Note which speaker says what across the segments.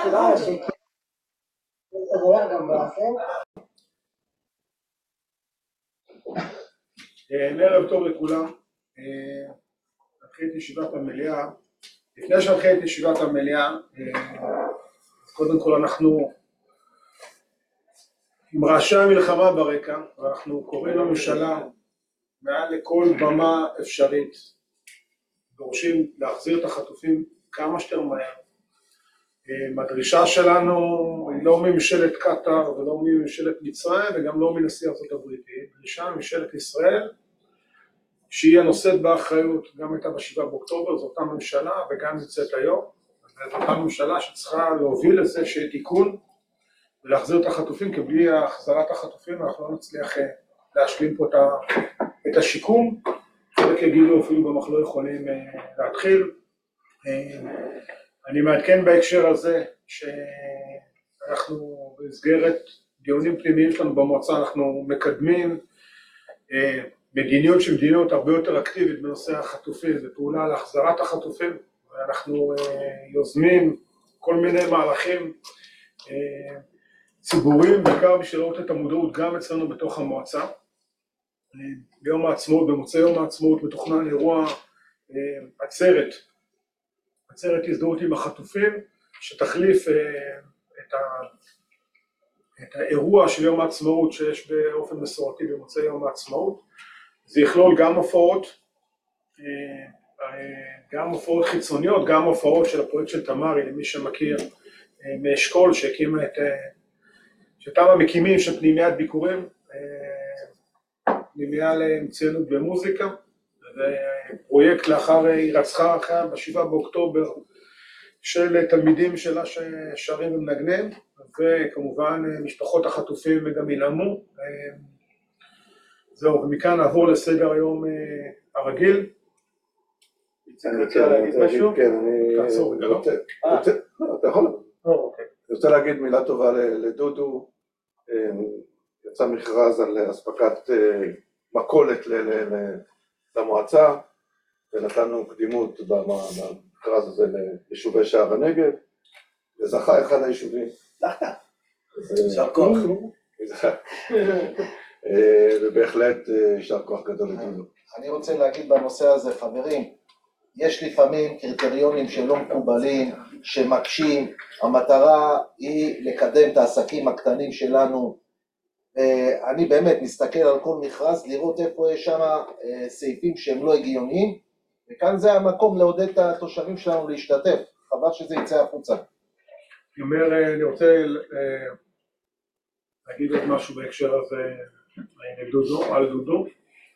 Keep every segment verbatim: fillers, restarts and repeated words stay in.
Speaker 1: כולם שיקרו. זה רואה גם באפן.
Speaker 2: ערב טוב לכולם. נתחיל את ישיבת המליאה. לפני שנתחיל את ישיבת המליאה, קודם כל אנחנו עם רעשי המלחמה ברקע, ואנחנו קוראים לממשלה מעל לכל במה אפשרית, דורשים להחזיר את החטופים כמה שיותר מהר. הדרישה שלנו היא לא מממשלת קטר ולא מממשלת מצרים וגם לא מנשיא ארצות הברית, היא דרישה מממשלת ישראל שהיא הנושאת באחריות, גם הייתה בשבעה באוקטובר, זו אותה ממשלה וגם נמצאת היום, זו אותה ממשלה שצריכה להוביל לזה שיהיה תיקון ולהחזיר את החטופים, כי בלי החזרת החטופים אנחנו לא נצליח להשלים פה את השיקום, חלק יגידו אפילו גם אנחנו לא יכולים להתחיל. אני מעדכן בהקשר הזה שאנחנו במסגרת דיונים פנימיים שלנו במועצה, אנחנו מקדמים מדיניות שמדיניות הרבה יותר אקטיבית בנושא החטופים ופעולה להחזרת החטופים, ואנחנו יוזמים כל מיני מהלכים ציבוריים, בעיקר בשביל לראות את המודעות גם אצלנו בתוך המועצה. ביום העצמאות, במוצאי יום העצמאות מתוכנן אירוע עצרת, עצרת הזדהות עם החטופים, שתחליף את, ה, את האירוע של יום העצמאות שיש באופן מסורתי במוצאי יום העצמאות. זה יכלול גם הופעות, גם הופעות חיצוניות, גם הופעות של הפרויקט של תמרי, למי שמכיר, מאשכול שהקימה את, שאותם המקימים של פנימיית ביקורים, פנימיה למצוינות במוזיקה, ופרויקט לאחר הירצחה אחרי בשבעה באוקטובר של תלמידים שלה ששרים ומנגנים, וכמובן משפחות החטופים גם ינעמו. זהו, ומכאן נעבור לסדר היום הרגיל.
Speaker 3: אני רוצה להגיד משהו? כן, אני...
Speaker 2: תעצור רגע, לא?
Speaker 3: אתה יכול? אני רוצה להגיד מילה טובה לדודו. יצא מכרז על אספקת מקולת למועצה, ונתנו קדימות במכרז הזה ליישובי שער הנגב, וזכה אחד היישובים.
Speaker 1: זכת?
Speaker 3: יישר כוח. ובהחלט יישר כוח גדול לדודו.
Speaker 4: אני רוצה להגיד בנושא הזה, חברים, יש לפעמים קריטריונים שלא מקובלים, שמקשים, המטרה היא לקדם את העסקים הקטנים שלנו. אני באמת מסתכל על כל מכרז, לראות איפה יש שם סעיפים שהם לא הגיוניים, וכאן זה המקום לעודד את התושבים שלנו להשתתף, חבל שזה יצא החוצה.
Speaker 2: אני אומר, אני רוצה להגיד עוד משהו בהקשר הזה, דודו, על דודו.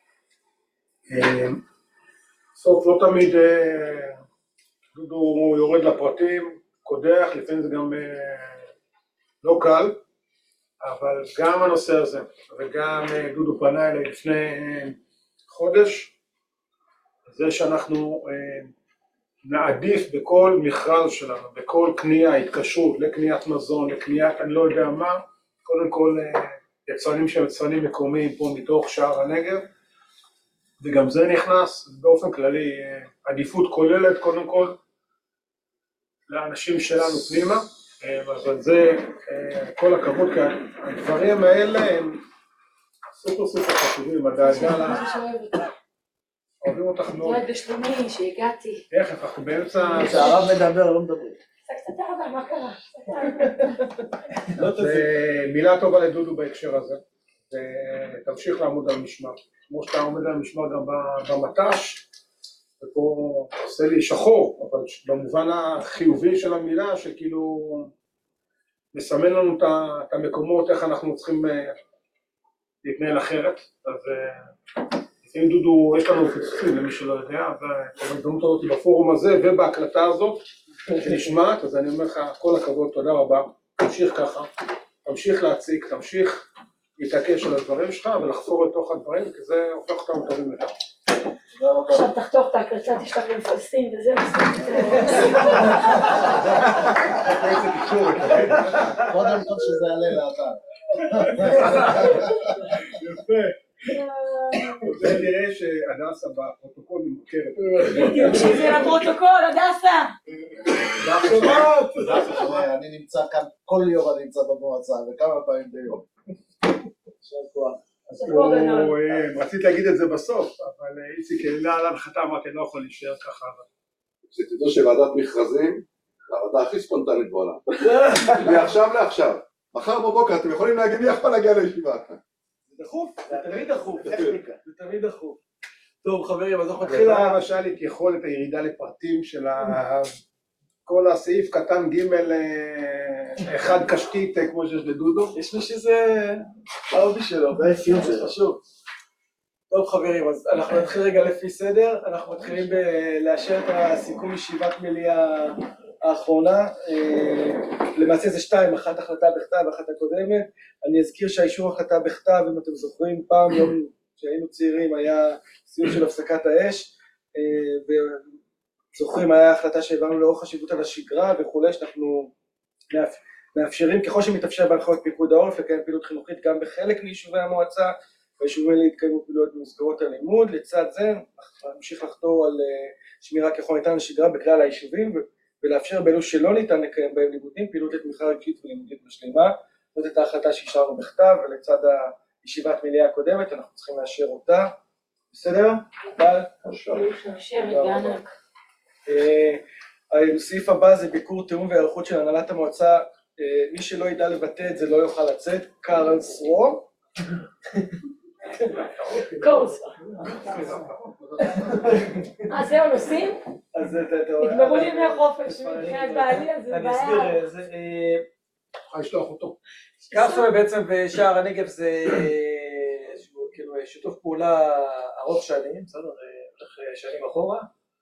Speaker 2: בסוף לא תמיד דודו יורד לפרטים, קודח, לפעמים זה גם לא קל, אבל גם הנושא הזה, וגם דודו פנה אליי לפני חודש, זה שאנחנו נעדיף בכל מכרז שלנו, בכל קנייה, התקשרות, לקניית מזון, לקניית אני לא יודע מה, קודם כל יצרנים שהם יצרנים מקומיים פה מתוך שער הנגב, וגם זה נכנס באופן כללי, עדיפות כוללת קודם כל לאנשים שלנו פנימה, אבל זה כל הכבוד, כי הדברים האלה הם סופר סופר חשובים, הדאגה לה... אוהבים אותך מאוד.
Speaker 5: תודה בשלומי שהגעתי.
Speaker 2: איך, אנחנו באמצע...
Speaker 1: כשהרב מדבר לא מדברים.
Speaker 5: קצת הרבה, מה קרה?
Speaker 2: מילה טובה לדודו בהקשר הזה, ותמשיך לעמוד על משמר. כמו שאתה עומד על משמר גם במטש, ופה עושה לי שחור, אבל במובן החיובי של המילה, שכאילו מסמן לנו את המקומות, איך אנחנו צריכים להתנהל אחרת. אז לפעמים דודו, יש לנו פצופים למי שלא יודע, והזדמנות הזאת בפורום הזה ובהקלטה הזאת שנשמעת, אז אני אומר לך כל הכבוד, תודה רבה, תמשיך ככה, תמשיך להציג, תמשיך להתעקש על הדברים שלך ולחפור לתוך הדברים, כי זה הופך אותם טובים יותר.
Speaker 5: עכשיו תחתוך את ההקלטה, תשלח למפלסטין וזה מספיק.
Speaker 1: קודם כל שזה יעלה לאתר.
Speaker 2: יפה. ונראה שהדסה בפרוטוקול ממוכרת.
Speaker 5: בדיוק, שזה לפרוטוקול, הדסה.
Speaker 4: שומע, אני נמצא כאן, כל יום אני נמצא במועצה, וכמה פעמים ביום.
Speaker 2: רציתי להגיד את זה בסוף, אבל איציק העלה על הנחתה, אמרתי, אני לא יכול להישאר ככה.
Speaker 3: שתדעו שוועדת מכרזים, הוועדה הכי ספונטנית בעולם. מעכשיו לעכשיו. מחר בבוקר אתם יכולים להגיד לי איך פעם להגיע לישיבה.
Speaker 6: זה דחוף, זה תמיד דחוף, זה תמיד דחוף. טוב חברים, אז אנחנו
Speaker 2: התחילה
Speaker 6: נתחילה.
Speaker 2: למשל את יכולת הירידה לפרטים של כל הסעיף קטן ג' אחד קשתית כמו שיש לדודו.
Speaker 6: יש לו שזה האובי שלו, זה חשוב. טוב חברים, אז אנחנו נתחיל רגע לפי סדר, אנחנו מתחילים לאשר את הסיכום ישיבת מליאה האחרונה, למעשה זה שתיים, אחת החלטה בכתב ואחת הקודמת. אני אזכיר שהאישור החלטה בכתב, אם אתם זוכרים, פעם יום שהיינו צעירים היה סיום של הפסקת האש, וזוכרים היה החלטה שהבנו לאור חשיבות על השגרה וכולי, שאנחנו מאפשרים ככל שמתאפשר בהנחיות פיקוד העורף לקיים פעילות חינוכית גם בחלק מיישובי המועצה, ביישובים האלה יתקיימו פעילויות במסגרות הלימוד. לצד זה נמשיך לחתור על שמירה ככל ניתן לשגרה בכלל היישובים, ולאפשר באלו שלא ניתן לקיים בהם לימודים פעילות לתמיכה רגשית ולימודית משלימה. זאת הייתה ההחלטה שאישרנו בכתב, ולצד הישיבת מליאה הקודמת אנחנו צריכים לאשר אותה. בסדר? בל? הסעיף הבא זה ביקור תיאום והיערכות של הנהלת המועצה. מי שלא ידע לבטא את זה לא יוכל לצאת. קארל סרו.
Speaker 5: קורס. אז זהו נוסעים? נגמרו לי מהחופש, מבחינת בעלי, אז זה בעיה.
Speaker 6: אני אסביר, זה...
Speaker 2: יכולה לשלוח אותו.
Speaker 6: קרסו בעצם בשער הנגב זה כאילו שיתוף פעולה ארוך שנים, בסדר, הולך שנים אחורה,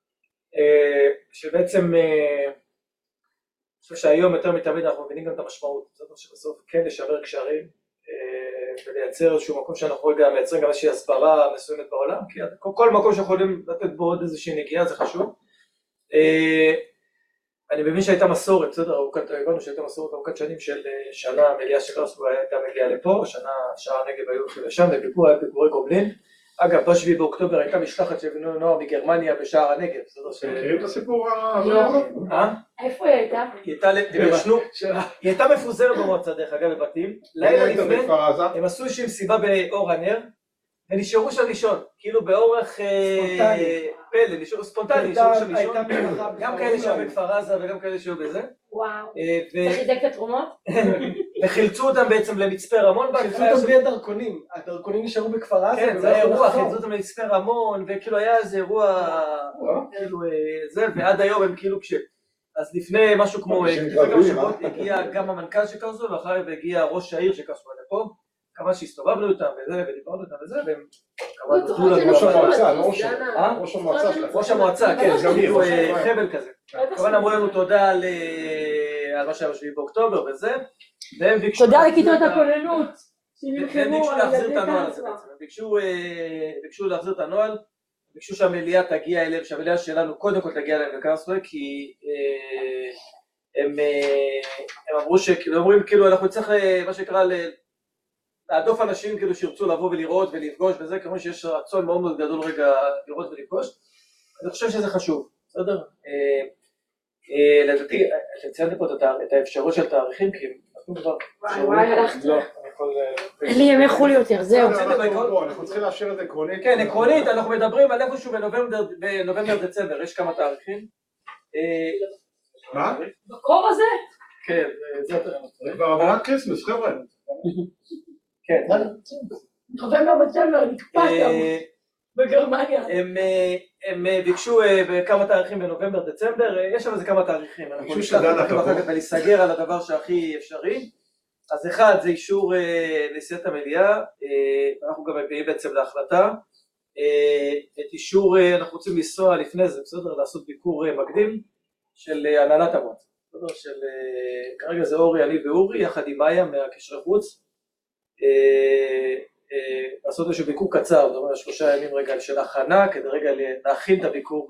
Speaker 6: שבעצם אני חושב שהיום יותר מתמיד אנחנו מבינים גם את המשמעות, בסדר, שבסוף כן לשמר קשרים ולייצר איזשהו מקום שאנחנו רגע מייצרים גם איזושהי הסברה מסוימת בעולם, כי כל מקום שיכולים לתת בו עוד איזושהי נגיעה זה חשוב. אני מבין שהייתה מסורת, בסדר, הבנו שהייתה מסורת ארוכת שנים של שנה המליאה של קרסו הייתה מגיעה לפה, שנה שער הנגב היו הולכים לשם, וביקור היה ביקורי גובלין. אגב, בשביעי באוקטובר הייתה משלחת של בני נוער מגרמניה בשער הנגב, בסדר ש...
Speaker 2: מכירים את הסיפור?
Speaker 6: אה?
Speaker 5: איפה היא הייתה?
Speaker 6: היא הייתה מפוזרת במועצה דרך אגב בבתים, לילה לפני הם עשו איזושהי מסיבה באור הנר, ונשארו שם לישון, כאילו באורך פלא, נשארו ספונטני, נשארו שם לישון, גם כאלה שהיו בכפר עזה וגם כאלה שהיו בזה.
Speaker 5: וואו, צריך לדק את התרומות?
Speaker 6: וחילצו אותם בעצם למצפה רמון.
Speaker 1: חילצו אותם בלי הדרכונים, הדרכונים נשארו בכפר עזה.
Speaker 6: כן, זה היה אירוע, חילצו אותם למצפה רמון, וכאילו היה איזה אירוע, כאילו זה, ועד היום הם כאילו כש... אז לפני משהו כמו כמה שבועות הגיע גם המנכ"ל של קרסו, ואחר כך הגיע ראש העיר של קרסו לפה, כמה שהסתובבנו אותם וזה, ודיברנו אותם וזה, והם כמה נתנו לנו...
Speaker 2: ראש המועצה, לא ראש המועצה. ראש המועצה שלך.
Speaker 6: ראש המועצה, כן, גם כאילו חבל כזה. כמובן אמרו לנו תודה על מה שהיה בשביעי באוקטובר וזה, והם ביקשו...
Speaker 5: תודה לכיתות הכוננות.
Speaker 6: הם ביקשו להחזיר את הנוהל הזה בעצם, הם ביקשו להחזיר את הנוהל, ביקשו שהמליאה תגיע אליהם, שהמליאה שלנו קודם כל תגיע אליהם לקרסו, כי הם אמרו שכאילו, אומרים כאילו אנחנו צריך מה שנקרא להדוף אנשים כאילו שירצו לבוא ולראות ולפגוש וזה, כמו שיש רצון מאוד מאוד גדול רגע לראות ולפגוש. אני חושב שזה חשוב, בסדר? לדעתי, אתם ציינתם פה את האפשרות של תאריכים, כי אנחנו כבר...
Speaker 5: וואי וואי, הלכתי.
Speaker 6: לא, אני יכול...
Speaker 5: אין לי ימי חולי יותר, זהו.
Speaker 2: אנחנו צריכים לאשר את זה עקרונית.
Speaker 6: כן, עקרונית, אנחנו מדברים על איפשהו בנובמבר-דצמבר, יש כמה תאריכים.
Speaker 2: מה?
Speaker 5: בקור הזה?
Speaker 6: כן, זה יותר...
Speaker 2: זה כבר עברת קריסמס, חבר'ה.
Speaker 6: כן.
Speaker 5: נובמבר דצמבר, נקפאת בגרמניה.
Speaker 6: הם ביקשו בכמה תאריכים בנובמבר דצמבר, יש שם איזה כמה תאריכים, אנחנו נשלח אותם אחר כך ולהיסגר על הדבר שהכי אפשרי. אז אחד זה אישור נשיאת המליאה, אנחנו גם מביאים בעצם להחלטה, את אישור אנחנו רוצים לנסוע לפני זה, בסדר, לעשות ביקור מקדים של הנהלת המועצה, בסדר, של כרגע זה אורי, אני ואורי, יחד עם מאיה מהקשרי חוץ, לעשות איזשהו ביקור קצר, זאת אומרת שלושה ימים רגע של הכנה, כדי רגע להכין את הביקור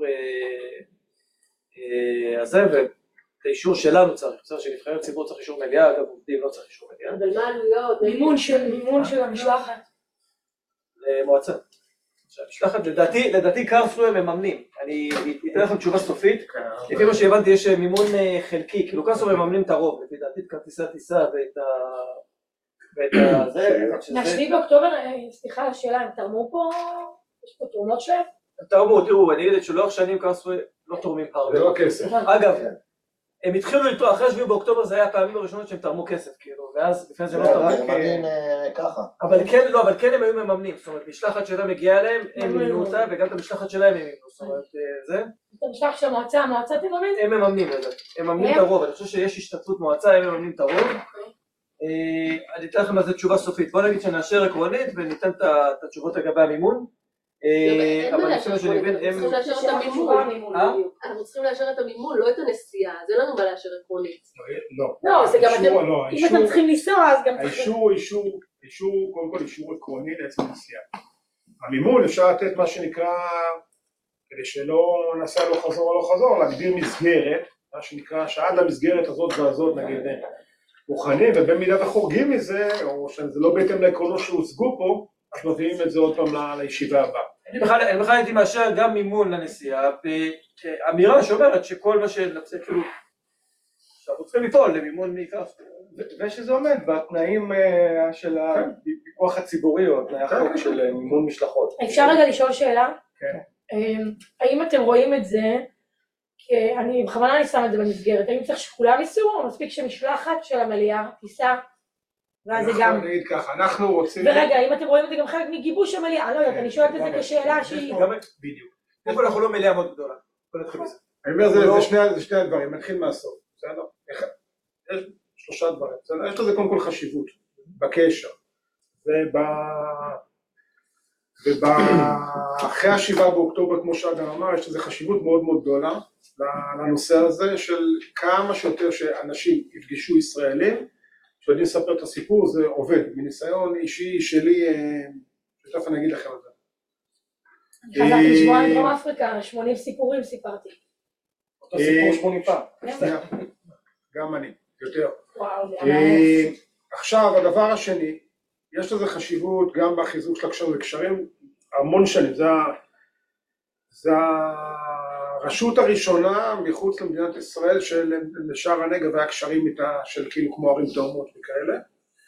Speaker 6: הזה, ואת האישור שלנו צריך, בסדר שנבחרי הציבור צריך אישור מליאה, אגב עובדים לא צריך אישור מליאה.
Speaker 5: אבל מה עלויות? מימון של מימון של המשלחת.
Speaker 7: למועצה. המשלחת, לדעתי, לדעתי קרפלו הם מממנים. אני אתן לכם תשובה סופית. לפי מה שהבנתי יש מימון חלקי, כאילו קרפלו הם מממנים את הרוב, לפי דעתי את כרטיסי הטיסה ואת ה... ואת זה.
Speaker 5: מהשביעי באוקטובר, סליחה על השאלה, הם תרמו פה? יש פה תרומות שלהם?
Speaker 7: תרמו, תראו, אני אגיד שלאורך שנים קרפלו לא תורמים הרבה.
Speaker 2: זה לא כסף.
Speaker 7: אגב, הם התחילו לתרום, אחרי שביעי באוקטובר זה היה הפעמים הראשונות שהם תרמו כסף, כאילו, ואז לפני זה לא תרמו.
Speaker 4: ככה.
Speaker 7: אבל כן, לא, אבל כן הם היו מממנים, זאת אומרת, משלחת שהייתה מגיעה אליהם, הם מימנו אותה, וגם את המשלחת שלהם הם מימנו, זאת אומרת, זה.
Speaker 5: את המשלחת של המועצה, המועצה תממן?
Speaker 7: הם מממנים את זה, הם מממנים את הרוב, אני חושב שיש השתתפות מועצה, הם מממנים את הרוב. אני אתן לכם על זה תשובה סופית, בוא נגיד שנאשר עקרונית וניתן את התשובות לגבי המימון. אבל אני חושב שאני מבין, הם...
Speaker 8: אנחנו צריכים לאשר את המימון, לא את הנסיעה, זה לא לנו מה לאשר עקרונית.
Speaker 2: לא,
Speaker 5: לא, זה גם אתם, אם אתם צריכים לנסוע אז גם...
Speaker 2: האישור, אישור, אישור, קודם כל אישור עקרוני לעצם הנסיעה. המימון אפשר לתת מה שנקרא, כדי שלא נסע לא חזור או לא חזור, להגדיר מסגרת, מה שנקרא שעד המסגרת הזאת והזאת נגיד מוכנים, ובמידה וחורגים מזה, או שזה לא בהתאם לעקרונות שהושגו פה, אז מביאים את זה עוד פעם לישיבה הבאה.
Speaker 7: אני בכלל הייתי מאשר גם מימון לנסיעה, באמירה שאומרת שכל מה שנצא, כאילו, שאנחנו צריכים לפעול למימון מקרפלו.
Speaker 6: ושזה עומד בתנאים של הפיקוח הציבורי, או תנאי החוק של מימון משלחות.
Speaker 5: אפשר רגע לשאול שאלה?
Speaker 2: כן.
Speaker 5: האם אתם רואים את זה, כי אני בכוונה אני שם את זה במסגרת, האם צריך שכולם ייסעו, או מספיק שמשלחת של המליאה תיסע? ואז זה גם...
Speaker 2: נגיד ככה, אנחנו רוצים...
Speaker 5: ורגע, אם אתם רואים את זה גם חלק מגיבוש המליאה, לא יודעת, אני שואלת את זה כשאלה שהיא...
Speaker 2: בדיוק.
Speaker 7: איפה אנחנו לא מליאה מאוד גדולה? בוא נתחיל בזה.
Speaker 2: אני אומר, זה שני הדברים, נתחיל מהסוף, בסדר? יש שלושה דברים, יש לזה קודם כל חשיבות, בקשר, ואחרי השבעה באוקטובר, כמו שאדם אמר, יש לזה חשיבות מאוד מאוד גדולה לנושא הזה של כמה שיותר שאנשים יפגשו ישראלים, שיודעים לספר את הסיפור, זה עובד, מניסיון אישי שלי, שתכף אני אגיד לכם את זה.
Speaker 5: אני חזרתי לשמוע על דרום אפריקה, שמונים סיפורים סיפרתי.
Speaker 6: אותו סיפור שמונים פעם.
Speaker 2: גם אני, יותר.
Speaker 5: וואו, זה היה...
Speaker 2: עכשיו, הדבר השני, יש לזה חשיבות גם בחיזוק של הקשרים וקשרים, המון שנים, זה הרשות הראשונה מחוץ למדינת ישראל של שער הנגב והקשרים איתה של כאילו כמו ערים תאומות וכאלה.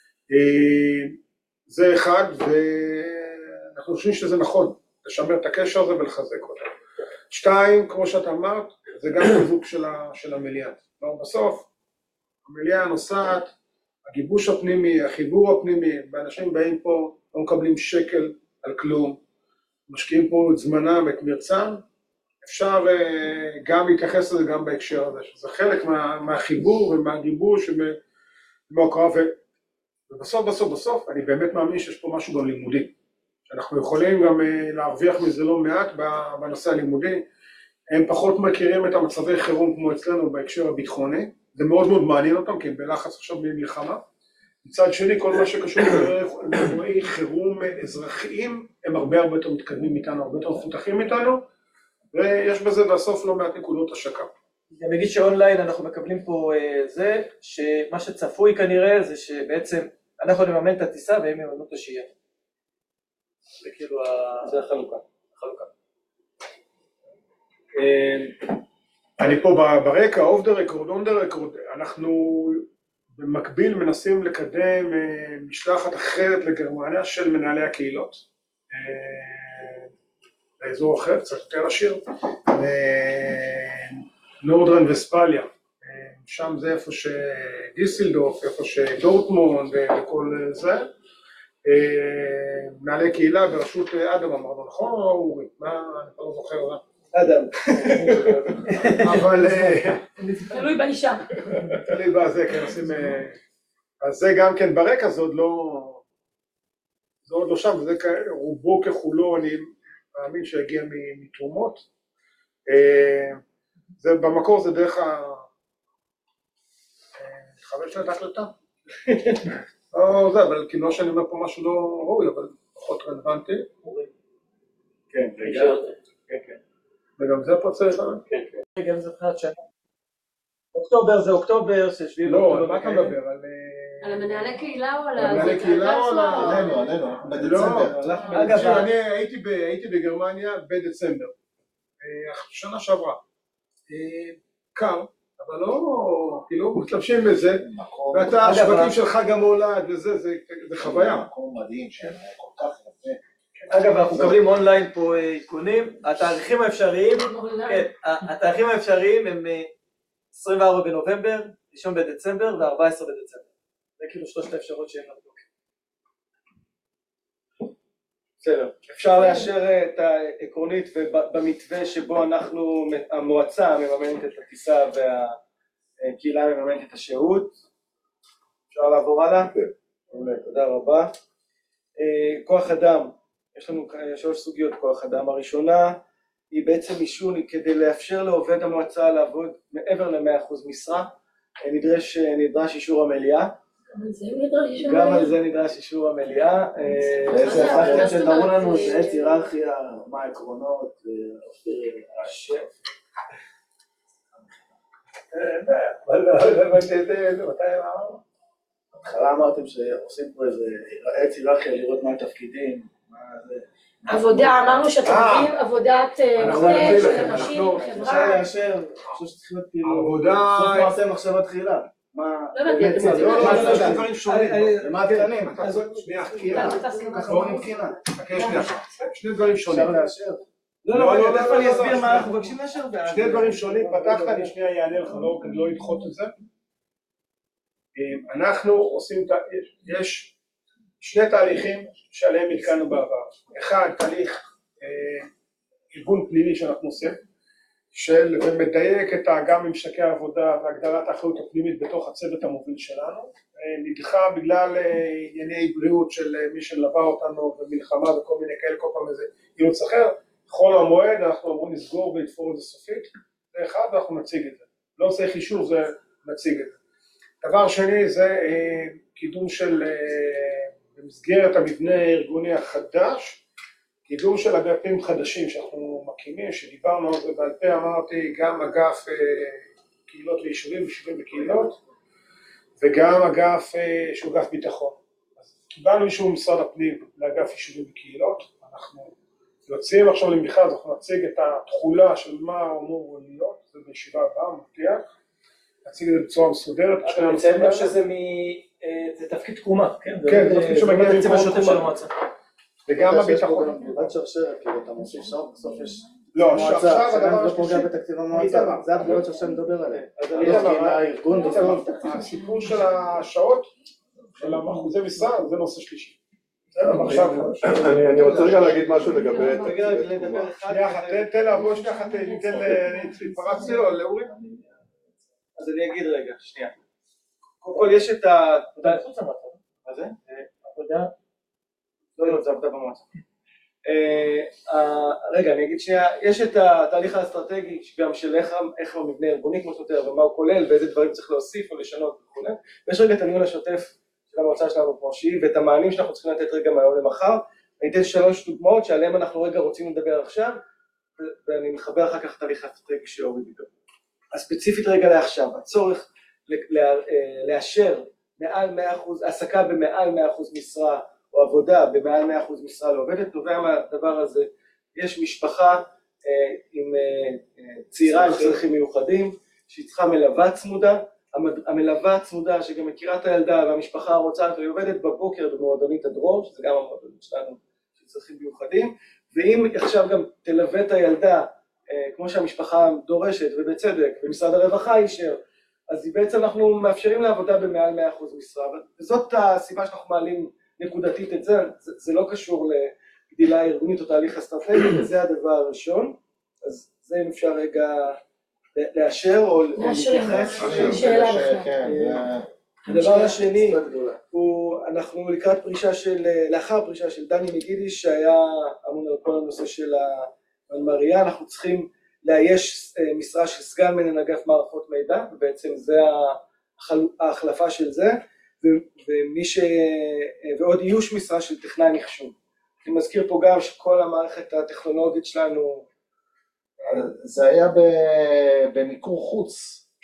Speaker 2: זה אחד, ואנחנו חושבים שזה נכון, לשמר את הקשר הזה ולחזק אותו. שתיים, כמו שאתה אמרת, זה גם חיזוק של המליאה. בסוף, המליאה נוסעת, הגיבוש הפנימי, החיבור הפנימי, ואנשים באים פה, לא מקבלים שקל על כלום, משקיעים פה את זמנם, את מרצם, אפשר גם להתייחס לזה גם בהקשר הזה, שזה חלק מה, מהחיבור ומהגיבוש ומההוקרה, ובסוף בסוף בסוף אני באמת מאמין שיש פה משהו גם לימודי, שאנחנו יכולים גם להרוויח מזה לא מעט בנושא הלימודי, הם פחות מכירים את המצבי חירום כמו אצלנו בהקשר הביטחוני, זה מאוד מאוד מעניין אותם כי הם בלחץ עכשיו במלחמה, מצד שני כל מה שקשור לאירועי חירום אזרחיים הם הרבה הרבה יותר מתקדמים איתנו, הרבה יותר מפותחים איתנו, ויש בזה בסוף לא מעט נקודות השקה.
Speaker 7: אני אגיד שאונליין אנחנו מקבלים פה זה, שמה שצפוי כנראה זה שבעצם אנחנו נממן את הטיסה והם יממנו את השהייה. זה כאילו זה החלוקה. החלוקה.
Speaker 2: אני פה ברקע, אוף דה רקורד, און דה רקורד, אנחנו במקביל מנסים לקדם משלחת אחרת לגרמניה של מנהלי הקהילות, באזור אחר, קצת יותר עשיר, נורדרן וספליה, שם זה איפה שדיסלדורף, איפה שדורטמונד וכל זה, מנהלי קהילה בראשות אדם אמרנו, נכון או אורי? מה, אני לא זוכר, מה?
Speaker 6: אדם.
Speaker 2: אבל...
Speaker 5: תלוי באישה.
Speaker 2: תלוי בזה, כן, עושים... אז זה גם כן ברקע, זה עוד לא... זה עוד לא שם, וזה רובו ככולו, אני מאמין שהגיע מתרומות. זה במקור, זה דרך ה... חבר שלה את ההחלטה. לא זה, אבל כאילו שאני אומר פה משהו לא ראוי, אבל פחות רלוונטי. כן, כן, כן. וגם זה פה צריך...
Speaker 7: כן, כן. גם זה תחילת שנה. אוקטובר זה אוקטובר, זה שביעי
Speaker 2: לא,
Speaker 7: באוקטובר.
Speaker 2: על מה אתה מדבר? על...
Speaker 8: על המנהלי קהילה או על
Speaker 2: על מנהלי
Speaker 8: זה?
Speaker 2: קהילה או על ה-
Speaker 4: עלינו, עלינו, אנחנו
Speaker 2: לא,
Speaker 4: בדצמבר.
Speaker 7: אגב,
Speaker 2: תקשיב, אני הייתי ב- הייתי בגרמניה בדצמבר, אה, שנה שעברה. אה, קר, אבל לא, כאילו, מתלבשים בזה,
Speaker 4: מקום-
Speaker 2: ואתה,
Speaker 7: אגב,
Speaker 2: השבטים
Speaker 7: ה-
Speaker 2: שלך גם הולד וזה, זה זה חוויה.
Speaker 4: מקום מדהים שהיה כל כך יפה.
Speaker 7: אגב, אנחנו מקבלים אונליין פה אה, עדכונים, התאריכים האפשריים, כן, ה- התאריכים האפשריים הם אה, עשרים וארבעה בנובמבר, ראשון בדצמבר ו-ארבעה עשר בדצמבר. זה כאילו שלושת האפשרות שהן נתנו.
Speaker 6: בסדר, אפשר לאשר את העקרונית ובמתווה שבו אנחנו, המועצה מממנת את הטיסה והקהילה מממנת את השהות. אפשר לעבור הלאה?
Speaker 3: כן.
Speaker 6: מעולה, תודה רבה. אה, כוח אדם, יש לנו שלוש סוגיות כוח אדם. הראשונה היא בעצם אישון כדי לאפשר לעובד המועצה לעבוד מעבר ל-מאה אחוז משרה, אה, נדרש, נדרש אישור המליאה. גם על זה נדרש אישור המליאה.
Speaker 4: איזה
Speaker 8: הפכתם
Speaker 6: שתראו לנו שיש היררכיה, מה העקרונות, השף. בהתחלה אמרתם שעושים פה איזה עץ היררכיה לראות מה התפקידים, מה זה.
Speaker 5: עבודה, אמרנו שאתם מביאים עבודת
Speaker 2: אנחנו
Speaker 5: מטה
Speaker 2: נתחיל
Speaker 5: של
Speaker 2: לכם,
Speaker 5: אנשים,
Speaker 2: אנחנו-
Speaker 6: אפשר
Speaker 5: חברה.
Speaker 6: לאשר, אני חושב שצריכים להיות כאילו,
Speaker 2: עבודה...
Speaker 6: סוף מעשה מחשבה תחילה. מה...
Speaker 8: לא הבנתי, אתם רוצים
Speaker 2: לא, לא,
Speaker 8: לעשות
Speaker 2: לא,
Speaker 8: את
Speaker 2: שני
Speaker 8: זה?
Speaker 2: דברים שונים.
Speaker 6: ומה התקנים?
Speaker 2: שנייה,
Speaker 5: ככה
Speaker 6: בואו נבחינה.
Speaker 2: חכה שנייה. שני דברים שונים.
Speaker 6: אפשר לאשר?
Speaker 2: לא,
Speaker 6: לא,
Speaker 2: לא,
Speaker 6: לא,
Speaker 2: לא,
Speaker 6: תכף
Speaker 2: לא,
Speaker 6: אני
Speaker 2: לא,
Speaker 6: אסביר
Speaker 2: לא,
Speaker 6: מה
Speaker 2: לא.
Speaker 6: אנחנו מבקשים לאשר ואז...
Speaker 2: שני דברים שונים, פתחת, אני שנייה אענה לך, לא, כדי לא לדחות את זה. אנחנו עושים, ת- יש שני תהליכים שעליהם נתקענו בעבר. אחד, תהליך אה, ארגון פנימי שאנחנו עושים, של ומדייק את ה- גם ממשקי העבודה והגדלת האחריות הפנימית בתוך הצוות המוביל שלנו. אה, נדחה בגלל אה, ענייני בריאות של אה, מי שלווה אותנו ומלחמה וכל מיני כאלה, כל פעם איזה אילוץ אחר. בכל המועד אנחנו אמורים לסגור ולתפור את זה סופית, זה אחד ואנחנו נציג את זה. לא צריך אישור, זה נציג את זה. דבר שני זה אה, קידום של, אה, במסגרת המבנה הארגוני החדש, קידום של אגפים חדשים שאנחנו מקימים, שדיברנו על זה בעל פה, אמרתי גם אגף אה, קהילות ויישובים, יישובים וקהילות, וגם אגף אה, שהוא אגף ביטחון. אז קיבלנו אישור ממשרד הפנים לאגף יישובים וקהילות, אנחנו יוצאים עכשיו למכרז, אנחנו נציג את התחולה של מה אמור להיות, זה בישיבה הבאה, מבטיח, נציג את זה בצורה מסודרת.
Speaker 7: אני מציין גם שזה מ... זה תפקיד תקומה, כן?
Speaker 2: כן, זה תפקיד שמגיע
Speaker 7: מתקציב
Speaker 2: ממקום
Speaker 7: השוטף של
Speaker 2: תקומה.
Speaker 7: המועצה.
Speaker 2: וגם הביטחון.
Speaker 6: תעודת שרשרת, כאילו אתה מוסיף שם, בסוף יש...
Speaker 2: לא,
Speaker 6: מועצה,
Speaker 2: עכשיו
Speaker 6: שגם
Speaker 2: הדבר
Speaker 6: לא פוגע
Speaker 2: השלישי,
Speaker 6: בתקציב
Speaker 2: איתמר.
Speaker 6: המועצה, זה הפגיעות שעכשיו מדבר עליהן.
Speaker 2: אז
Speaker 6: יש
Speaker 2: אני איתמר,
Speaker 6: קהילה, ארגון,
Speaker 2: איתמר,
Speaker 6: בסוף.
Speaker 2: הסיפור של השעות, של אחוזי משרה, זה נושא שלישי. בסדר, עכשיו,
Speaker 3: אני אני רוצה רגע להגיד משהו לגבי...
Speaker 6: רגע, לדבר אחד.
Speaker 2: שנייה אחת, תן- תן לעבוד שנייה אחת, ניתן להתפרצתי לו, לאורי.
Speaker 6: אז אני אגיד רגע, שנייה. קודם כל יש את ה... מה זה?
Speaker 7: עבודה.
Speaker 6: לא, לא, זה עבודה במועצה. רגע, אני אגיד שנייה, יש את התהליך האסטרטגי גם של איך המבנה הארגוני כמו שאתה ומה הוא כולל ואיזה דברים צריך להוסיף או לשנות וכו'. ויש רגע את הניהול השוטף של המועצה שלנו כמו שהיא ואת המענים שאנחנו צריכים לתת רגע מהיום למחר. אני אתן שלוש דוגמאות שעליהן אנחנו רגע רוצים לדבר עכשיו ואני מחבר אחר כך את התהליך האסטרטגי שאורי דיבר. אז ספציפית רגע לעכשיו, הצורך לאשר מעל מאה אחוז, העסקה במעל מאה אחוז משרה או עבודה במעל מאה אחוז משרה לעובדת, נובע מהדבר הזה. יש משפחה אה, עם אה, צעירה עם צרכים מיוחדים, שהיא צריכה מלווה צמודה, המלווה הצמודה שגם מכירה את הילדה והמשפחה רוצה, היא עובדת בבוקר במועדונית הדרור, שזה גם המועדונית שלנו של צרכים מיוחדים, ואם עכשיו גם תלווה את הילדה, אה, כמו שהמשפחה דורשת ובצדק, ומשרד הרווחה אישר, אז בעצם אנחנו מאפשרים לעבודה במעל מאה אחוז משרה, וזאת הסיבה שאנחנו מעלים נקודתית את זה, זה, זה לא קשור לגדילה ארגונית או תהליך אסטרטגי, זה הדבר הראשון, אז זה אם אפשר רגע לאשר או להתייחס.
Speaker 5: שאלה בכלל.
Speaker 6: הדבר השני הוא, אנחנו לקראת פרישה של, לאחר פרישה של דני מגידיש שהיה אמון על כל הנושא של המנמריה, אנחנו צריכים לאייש משרה של סגן מנהל אגף מערכות מידע, ובעצם זה ההחלפה של זה, ומי ש... ועוד איוש משרה של טכנאי מחשוב. אני מזכיר פה גם שכל המערכת הטכנולוגית שלנו...
Speaker 4: זה היה במיקור חוץ,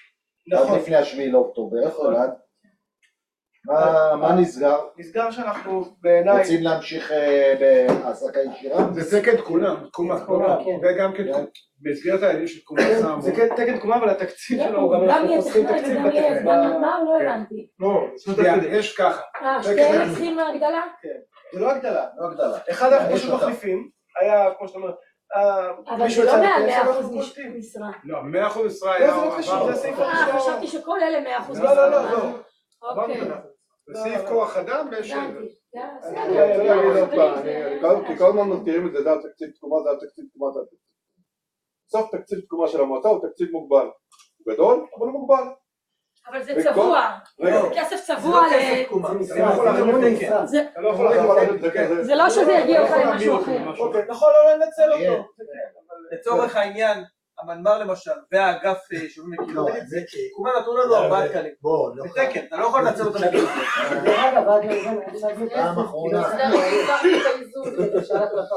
Speaker 6: נכון.
Speaker 4: עד לפני השביעי לאוקטובר, איך הולד? מה מה נסגר?
Speaker 6: נסגר שאנחנו בעיניי...
Speaker 4: רוצים להמשיך אה, בהעסקה ישירה?
Speaker 2: זה תקן תקונה, תקומה,
Speaker 6: תקומה, כן.
Speaker 2: וגם כן במסגרת העניינים של תקומה שמו.
Speaker 6: זה כן תקן תקומה, אבל התקציב שלו הוא גם
Speaker 5: גם
Speaker 6: אנחנו
Speaker 5: יהיה
Speaker 6: חוסכים
Speaker 5: טכנאי
Speaker 6: תקציב
Speaker 5: וגם יהיה
Speaker 6: בתקציב.
Speaker 5: סגן מה? לא
Speaker 2: כן.
Speaker 5: הבנתי.
Speaker 2: לא, יש ככה.
Speaker 5: אה, שתיהם צריכים הגדלה?
Speaker 6: זה לא הגדלה.
Speaker 4: לא הגדלה.
Speaker 6: אחד אנחנו
Speaker 4: יש
Speaker 6: פשוט
Speaker 4: אותה.
Speaker 6: מחליפים, היה כמו שאתה אומר, אה,
Speaker 5: אבל
Speaker 6: מישהו
Speaker 5: זה לא
Speaker 6: יצא
Speaker 5: מעל
Speaker 6: לפנסיה,
Speaker 5: מאה
Speaker 6: ואנחנו
Speaker 5: אחוז
Speaker 6: קולטים.
Speaker 5: משרה.
Speaker 2: לא, מאה אחוז משרה
Speaker 6: לא,
Speaker 2: היה...
Speaker 6: זה לא קשור,
Speaker 2: עבר.
Speaker 6: זה הסעיף
Speaker 5: אה,
Speaker 6: הראשון.
Speaker 5: חשבתי שכל אלה מאה אחוז
Speaker 6: לא, לא, לא, לא.
Speaker 5: אוקיי.
Speaker 2: זה סעיף כוח אדם ויש...
Speaker 5: הבנתי.
Speaker 3: אני
Speaker 5: בסדר.
Speaker 3: אגיד עוד
Speaker 5: חברים,
Speaker 3: פעם,
Speaker 5: זה-
Speaker 3: אני- כל- כי כל הזמן מזכירים את זה, זה על תקציב תקומה, זה על תקציב תקומה, זה על תקציב תקומה. בסוף תקציב תקומה של המועצה הוא תקציב מוגבל. הוא גדול, אבל הוא מוגבל.
Speaker 5: אבל זה
Speaker 3: וכל-
Speaker 5: צבוע.
Speaker 3: רגע,
Speaker 5: זה כסף
Speaker 7: זה
Speaker 5: צבוע
Speaker 7: לא
Speaker 5: ל...
Speaker 7: כסף תקומה.
Speaker 6: זה יכול להחליט תקן.
Speaker 5: זה-
Speaker 6: אתה לא יכול
Speaker 3: אתה יכול
Speaker 6: להחליט
Speaker 3: להגיד את זה כזה.
Speaker 5: זה לא שזה יגיע לך למשהו אחר.
Speaker 6: אוקיי, נכון, לא לנצל
Speaker 4: יהיה.
Speaker 6: אותו.
Speaker 7: לצורך העניין, המנמ"ר למשל, והאגף שוברים וקהילות, זה תקומה נתנו לנו ארבעה תקנים.
Speaker 1: בוא, לא
Speaker 7: זה תקן, אתה לא יכול לנצל אותם.
Speaker 1: דרך אגב, עד לזה,
Speaker 4: פעם אחרונה.
Speaker 8: זה הרי את האיזון.
Speaker 1: שאלה קלפה.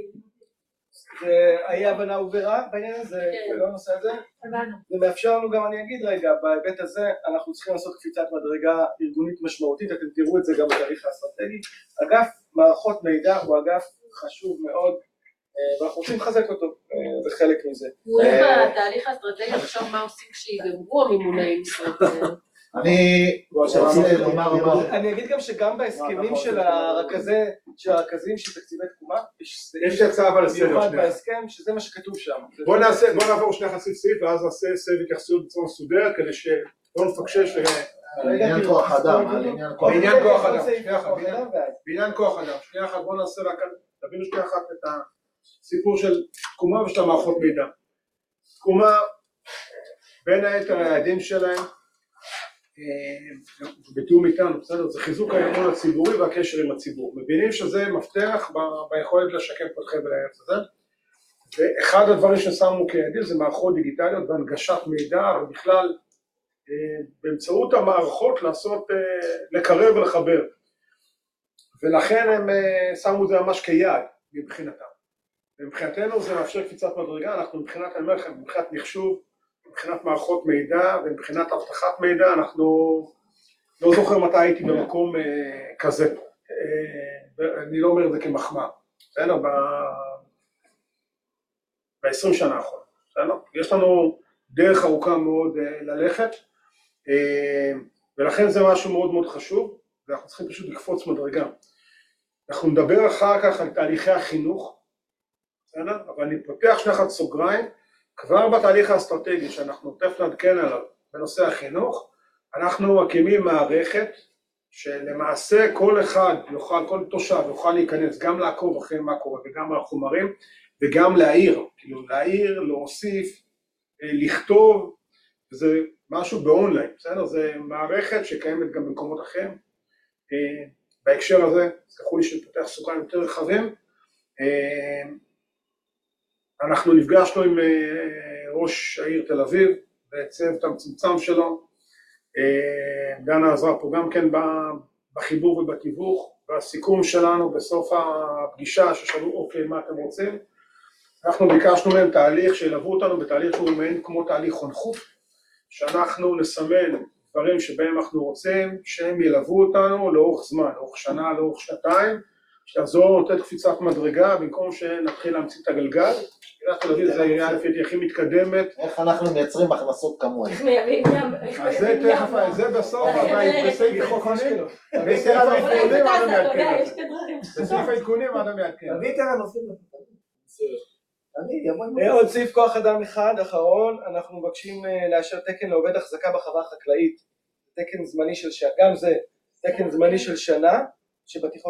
Speaker 6: זה היה הבנה הובהרה בעניין הזה,
Speaker 8: כן.
Speaker 6: לא הנושא הזה.
Speaker 5: הבנו.
Speaker 6: זה מאפשר לנו גם, אני אגיד רגע, בהיבט הזה אנחנו צריכים לעשות קפיצת מדרגה ארגונית משמעותית, אתם תראו את זה גם בתהליך האסטרטגי. אגף מערכות מידע הוא אגף חשוב מאוד, אה, ואנחנו רוצים לחזק אותו, אה, זה חלק מזה.
Speaker 8: הוא הולך לתהליך האסטרטגי לחשוב מה עושים כשיגמרו המימוני משרות.
Speaker 4: אני רוצה לומר משהו.
Speaker 6: אני אגיד גם שגם בהסכמים של הרכזי, של הרכזים של תקציבי תקומה, יש
Speaker 2: יש לי הצעה אבל לסדר
Speaker 6: מיוחד
Speaker 2: שנייה.
Speaker 6: בהסכם, שזה מה שכתוב שם.
Speaker 2: בוא נעשה, בוא נעבור שנייה חצי סעיף ואז נעשה סבב התייחסות בצורה מסודרת כדי שלא נפקשש
Speaker 4: על עניין כוח אדם, על עניין כוח אדם.
Speaker 2: בעניין כוח אדם,
Speaker 6: כל סעיף
Speaker 2: שנייה אחת,
Speaker 6: כוח
Speaker 2: בעניין-
Speaker 6: אדם ואז.
Speaker 2: בעניין כוח אדם, שנייה אחת בוא נעשה רק, תבינו שנייה אחת את הסיפור של תקומה ושל המערכות מידע. תקומה, בין היתר היעדים שלהם, אה, בתיאום איתנו, בסדר? זה חיזוק האמון הציבורי והקשר עם הציבור. מבינים שזה מפתח ב- ביכולת לשקם פה את חבל הארץ הזה. ואחד הדברים ששמו כיעדים זה מערכות דיגיטליות והנגשת מידע, ובכלל אה, באמצעות המערכות לעשות, אה, לקרב ולחבר. ולכן הם אה, שמו את זה ממש כיעד מבחינתם. ומבחינתנו זה מאפשר קפיצת מדרגה, אנחנו מבחינת, אני אומר לכם, מבחינת מחשוב, מבחינת מערכות מידע ומבחינת אבטחת מידע, אנחנו לא זוכר מתי הייתי במקום אה, כזה. אה, אני לא אומר את זה כמחמאה, בסדר? ב-עשרים שנה האחרונות, בסדר? יש לנו דרך ארוכה מאוד אה, ללכת, אה, ולכן זה משהו מאוד מאוד חשוב, ואנחנו צריכים פשוט לקפוץ מדרגה. אנחנו נדבר אחר כך על תהליכי החינוך, בסדר? אבל אני פותח שני אחד סוגריים, כבר בתהליך האסטרטגי שאנחנו תכף נעדכן עליו בנושא החינוך, אנחנו מקימים מערכת שלמעשה כל אחד יוכל, כל תושב יוכל להיכנס, גם לעקוב אחרי מה קורה וגם על החומרים, וגם להעיר, כאילו להעיר, להוסיף, לכתוב, זה משהו באונליין, בסדר? זה מערכת שקיימת גם במקומות אחרים. בהקשר הזה, תסלחו לי שפותח סוגריים יותר רחבים, אנחנו נפגשנו עם ראש העיר תל אביב, בצוות המצומצם שלו, דנה עזרה פה גם כן בחיבור ובתיווך, והסיכום שלנו בסוף הפגישה ששאלו אוקיי מה אתם רוצים, אנחנו ביקשנו להם תהליך שילוו אותנו בתהליך שהוא מעין כמו תהליך חונכות, שאנחנו נסמן דברים שבהם אנחנו רוצים שהם ילוו אותנו לאורך זמן, לאורך שנה, לאורך שנתיים, שתעזור לתת קפיצת מדרגה במקום שנתחיל להמציא את הגלגל. עיריית תל אביב זה העירייה לפי הכי מתקדמת.
Speaker 4: איך אנחנו מייצרים הכנסות כמוהם?
Speaker 5: איך מייבאים ים?
Speaker 2: אז זה תכף, זה בסוף, בסעיף העדכונים, בסעיף
Speaker 5: אתה
Speaker 2: העדכונים
Speaker 5: יודע,
Speaker 2: אדם יעדכן את
Speaker 5: יש
Speaker 2: זה.
Speaker 5: כדברים.
Speaker 2: בסעיף העדכונים אדם יעדכן.
Speaker 1: תביא את הנושאים. אני, יבוא עם...
Speaker 6: עוד סעיף כוח אדם אחד, אחרון, אנחנו מבקשים לאשר תקן לעובד החזקה בחווה החקלאית, תקן זמני של שנה, גם זה תקן זמני של שנה, שבתיכון.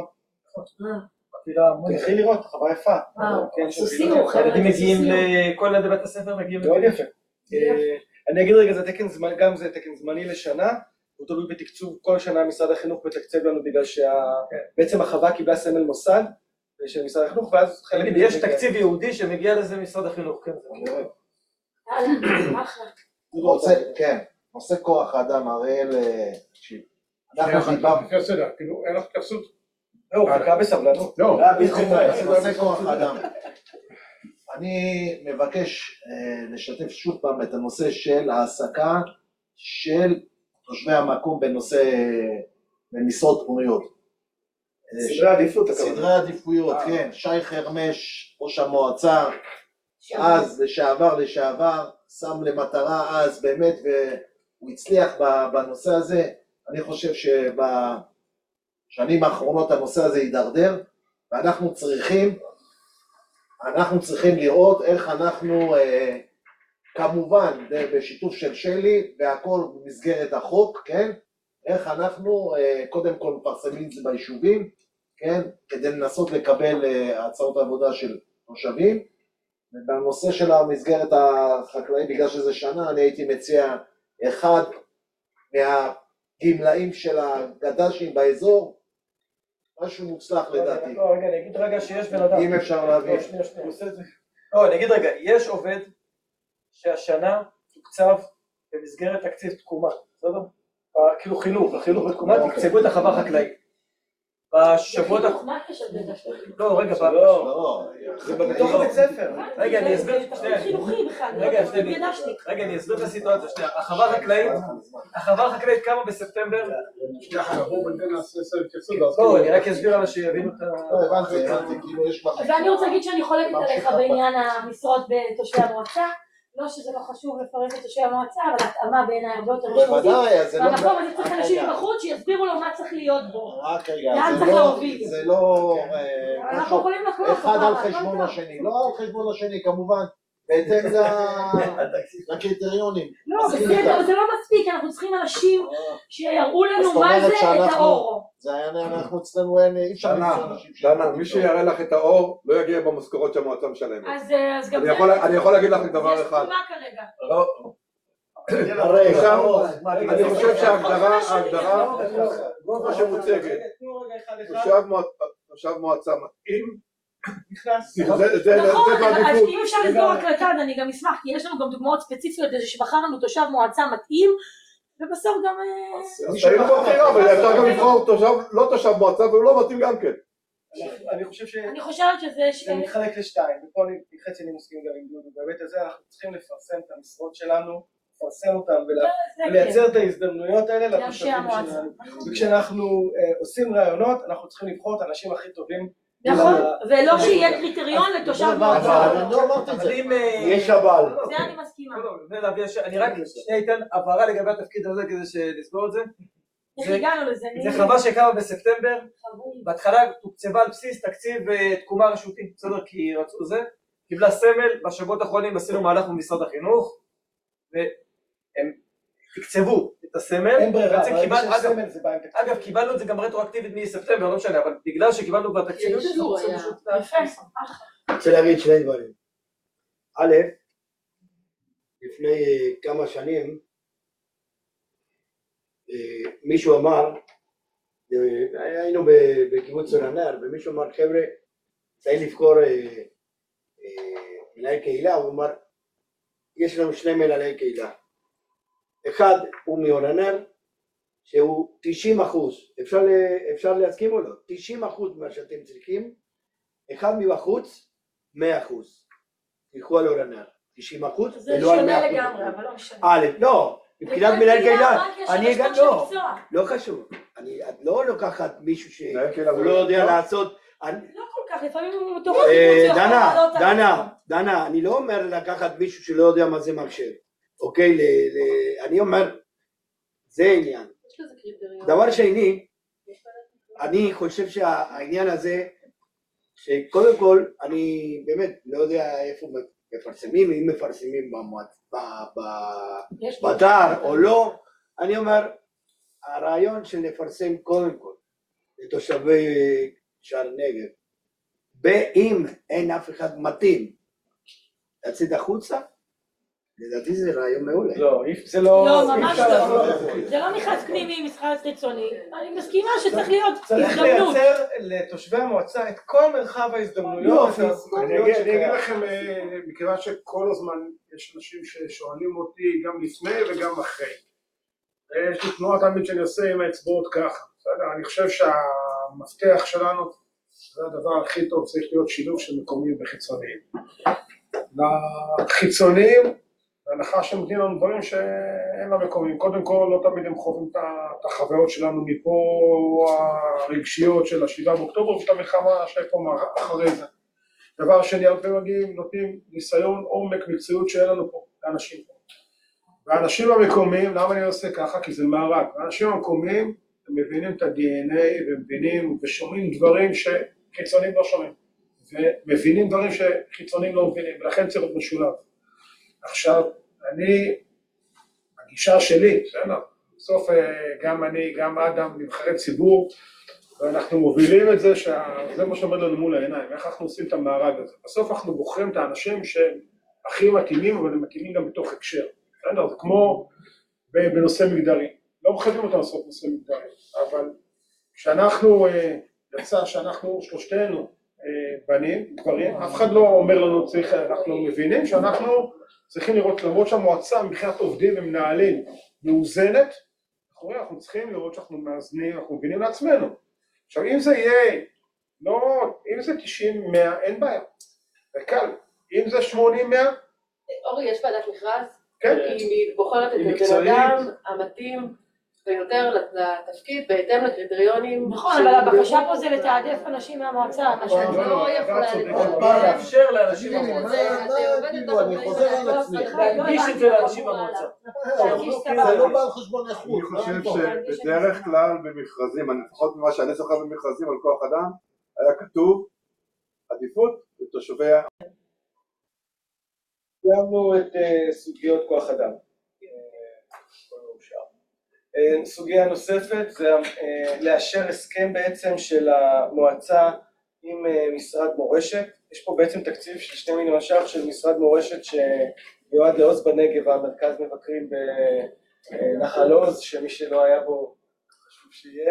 Speaker 6: תלכי לראות, חווה יפה.
Speaker 5: וואו, סוסים, חבר'ה,
Speaker 7: ילדים מגיעים
Speaker 5: סוסים.
Speaker 7: לכל עד בית הספר, מגיעים
Speaker 6: מאוד יפה. אני אגיד רגע, זה תקן זמני, גם זה תקן זמני לשנה, הוא תלוי בתקצוב, כל שנה משרד החינוך מתקצב לנו בגלל שבעצם החווה קיבלה סמל מוסד של משרד החינוך, ואז חלק...
Speaker 7: יש תקציב יהודי שמגיע לזה משרד החינוך, כן.
Speaker 5: יאללה, אחלה.
Speaker 4: רוצה, כן, נושא כוח האדם, הראל, תקשיב. אנחנו דיברנו,
Speaker 2: לפי הסדר, כאילו אין לך התייחסות?
Speaker 6: הוא חכה בסבלנות.
Speaker 2: לא.
Speaker 4: נושא כוח האדם. אני מבקש לשתף שוב פעם את הנושא של העסקה של תושבי המקום בנושא במשרות פנויות.
Speaker 6: סדרי עדיפות,
Speaker 4: סדרי עדיפויות, כן. שי חרמש, ראש המועצה, אז לשעבר לשעבר, שם למטרה אז באמת, והוא הצליח בנושא הזה. אני חושב שבשנים האחרונות הנושא הזה יידרדר, ואנחנו צריכים, אנחנו צריכים לראות איך אנחנו, כמובן בשיתוף של שלי, והכל במסגרת החוק, כן? איך אנחנו קודם כל מפרסמים את זה ביישובים, כן? כדי לנסות לקבל הצעות עבודה של תושבים. ובנושא של המסגרת החקלאית, בגלל שזה שנה, אני הייתי מציע אחד מהגמלאים של הגד"שים באזור, משהו מוצלח לדעתי.
Speaker 7: לא, רגע, אני אגיד רגע שיש בן אדם.
Speaker 4: אם אפשר להביא.
Speaker 7: לא, שנייה, שנייה. לא, אני אגיד רגע, יש עובד שהשנה תוקצב במסגרת תקציב תקומה, בסדר? כאילו חינוך, החינוך בתקומה, תקצבו את החווה החקלאית. בשבועות...
Speaker 5: מה הקשר בין זה?
Speaker 7: לא, רגע,
Speaker 4: לא,
Speaker 6: זה בתוך הבית ספר.
Speaker 7: רגע, אני אסביר,
Speaker 5: זה חינוכי בכלל,
Speaker 7: רגע,
Speaker 5: ידעתי.
Speaker 7: רגע, אני אסביר את הסיטואציה, שנייה. החווה החקלאית, החווה החקלאית קמה בספטמבר. לא, אני רק אסביר על שיבינו את ה...
Speaker 4: לא, הבנתי, הבנתי, כאילו יש לך...
Speaker 5: ואני רוצה להגיד שאני חולקת עליך בעניין המשרות בתושבי המועצה, לא שזה לא חשוב לפרט את תושבי המועצה, אבל התאמה בעיניי הרבה יותר משמעותית. במקום הזה צריך אנשים בחוץ שיסבירו לו מה צריך להיות בו.
Speaker 4: רק רגע,
Speaker 5: לאן צריך להוביל.
Speaker 4: זה לא...
Speaker 5: אנחנו יכולים לחלוק.
Speaker 4: אחד על חשבון השני, לא על חשבון השני כמובן, בהתאם לקריטריונים.
Speaker 5: לא, בסדר, אבל זה לא מספיק, אנחנו צריכים אנשים שיראו לנו מה זה את האור.
Speaker 4: זה היה, אנחנו אצלנו אין, אי אפשר למצוא אנשים.
Speaker 3: דנה, מי שיראה לך את האור לא יגיע במשכורות שהמועצה משלמת.
Speaker 5: אז גם זה...
Speaker 3: אני יכול להגיד לך דבר אחד.
Speaker 5: יש תקומה כרגע.
Speaker 3: אני חושב שההגדרה, ההגדרה, מה שמוצגת, תושב מועצה מתאים,
Speaker 5: נכון, אז אם אפשר לסגור הקלטה, אני גם אשמח, כי יש לנו גם דוגמאות ספציפיות לזה שבחרנו תושב מועצה מתאים, ובסוף גם...
Speaker 3: אז תהיינו בבחירה, אבל אפשר גם לבחור לא תושב מועצה, והוא לא מתאים גם כן.
Speaker 6: אני חושב ש...
Speaker 5: אני חושבת שזה...
Speaker 6: זה מתחלק לשתיים, ופה חצי אני מסכים גם עם דודו, באמת הזה אנחנו צריכים לפרסם את המשרות שלנו, לפרסם אותם ולייצר את ההזדמנויות האלה לתושבים שלנו. וכשאנחנו עושים רעיונות, אנחנו צריכים לבחור את האנשים הכי טובים.
Speaker 5: נכון, ולא שיהיה קריטריון לתושב מועצה.
Speaker 4: אני לא אמרתי את זה.
Speaker 3: יש אבל.
Speaker 5: זה אני מסכימה.
Speaker 7: אני רק אתן הבהרה לגבי התפקיד הזה כדי שנסגור את זה.
Speaker 5: איך הגענו לזה?
Speaker 7: זה חווה שקמה בספטמבר, בהתחלה תוקצבה על בסיס תקציב תקומה רשותית, בסדר? כי רצו זה, קיבלה סמל, בשבועות האחרונים עשינו מהלך במשרד החינוך, והם תקצבו את הסמל.
Speaker 6: אין ברירה, אבל יש סמל זה בא עם תקציב.
Speaker 7: אגב, קיבלנו את זה גם רטרואקטיבית מספטמבר, לא משנה, אבל בגלל שקיבלנו כבר תקציב,
Speaker 8: אני
Speaker 1: רוצה להגיד שני דברים. א', לפני כמה שנים, מישהו אמר, היינו בקיבוץ אורנר, ומישהו אמר, חבר'ה, צריך לבחור מנהל קהילה, הוא אמר, יש לנו שני מנהלי קהילה. אחד הוא מאורנר, שהוא תשעים אחוז, אפשר, אפשר להסכים או לא? תשעים אחוז מה שאתם צריכים, אחד מבחוץ, מאה אחוז. תלכו על אורנר, תשעים אחוז,
Speaker 5: זה שונה לגמרי, אבל לא משנה.
Speaker 1: א', לא, מבחינת מנהל קהילה, אני גם לא, לא חשוב. את לא לוקחת מישהו שהוא לא יודע לעשות.
Speaker 5: לא כל כך, לפעמים הוא מתוך...
Speaker 1: דנה, דנה, דנה, אני לא אומר לקחת מישהו שלא יודע מה זה מחשב. אוקיי, אני אומר, זה העניין. דבר שני, אני חושב שהעניין הזה, שקודם כל, אני באמת לא יודע איפה מפרסמים, אם מפרסמים באתר או לא, אני אומר, הרעיון של לפרסם קודם כל לתושבי שער נגב, ואם אין אף אחד מתאים לצאת החוצה, לדעתי זה רעיון מעולה.
Speaker 6: לא, זה לא...
Speaker 5: לא, ממש לא. זה לא מכרז פנימי, מכרז חיצוני. אני מסכימה שצריך להיות הזדמנות.
Speaker 6: צריך לייצר לתושבי המועצה את כל מרחב ההזדמנויות.
Speaker 2: אני אגיד לכם, מכיוון שכל הזמן יש אנשים ששואלים אותי גם לפני וגם אחרי. יש לי תנועה תמיד שאני עושה עם האצבעות ככה. אני חושב שהמפתח שלנו זה הדבר הכי טוב, צריך להיות שילוב של מקומיים וחיצוניים. לחיצוניים בהנחה שמתאים לנו דברים שאין לה מקומים. קודם כל, לא תמיד הם חווים את החוויות שלנו מפה, הרגשיות של השבעה באוקטובר, ושל המלחמה שפה אחרי זה. דבר שני, הרבה מגיעים, נותנים ניסיון עומק מקצועיות שאין לנו פה, לאנשים פה. והאנשים המקומיים, למה אני עושה ככה? כי זה מארג. האנשים המקומיים, הם מבינים את ה-די אן איי, ומבינים ושומעים דברים שחיצונים לא שומעים. ומבינים דברים שחיצונים לא מבינים, ולכן צריך להיות משולב. עכשיו, אני, הגישה שלי, בסדר, בסוף גם אני, גם אדם, נבחרי ציבור, ואנחנו מובילים את זה, שזה מה שעומד לנו מול העיניים, איך אנחנו עושים את המארג הזה. בסוף אנחנו בוחרים את האנשים שהם הכי מתאימים, אבל הם מתאימים גם בתוך הקשר. בסדר, זה כמו בנושא מגדרי. לא מחייבים אותם לעשות נושא מגדרי, אבל כשאנחנו, יצא שאנחנו שלושתנו בנים, גברים, אף אחד לא אומר לנו צריך, אנחנו מבינים שאנחנו צריכים לראות, למרות שהמועצה מבחינת עובדים ומנהלים מאוזנת, אנחנו צריכים לראות שאנחנו מאזנים, אנחנו מבינים לעצמנו. עכשיו אם זה יהיה, לא, אם זה תשעים מאה, אין בעיה, זה קל. אם זה שמונים מאה?
Speaker 8: אורי, יש ועדת מכרז?
Speaker 2: כן.
Speaker 8: היא בוחרת את הבן אדם המתאים ויותר לתפקיד בהתאם לקריטריונים.
Speaker 5: נכון, אבל הבקשה פה זה לתעדף אנשים מהמועצה.
Speaker 8: לא יכולה
Speaker 7: לאפשר לאנשים מהמועצה.
Speaker 4: אני חוזר על עצמי.
Speaker 7: להנגיש את זה לאנשים מהמועצה.
Speaker 4: זה לא בא על חשבון איכות.
Speaker 3: אני חושב שבדרך כלל במכרזים, אני לפחות ממה שאני זוכר במכרזים על כוח אדם, היה כתוב עדיפות לתושבי ה...
Speaker 6: סיימנו את סוגיות כוח אדם. סוגיה נוספת זה לאשר הסכם בעצם של המועצה עם משרד מורשת. יש פה בעצם תקציב של שני מיליון ש"ח של משרד מורשת שמיועד לעוז בנגב, המרכז מבקרים בנחל עוז, שמי שלא היה בו חשוב שיהיה.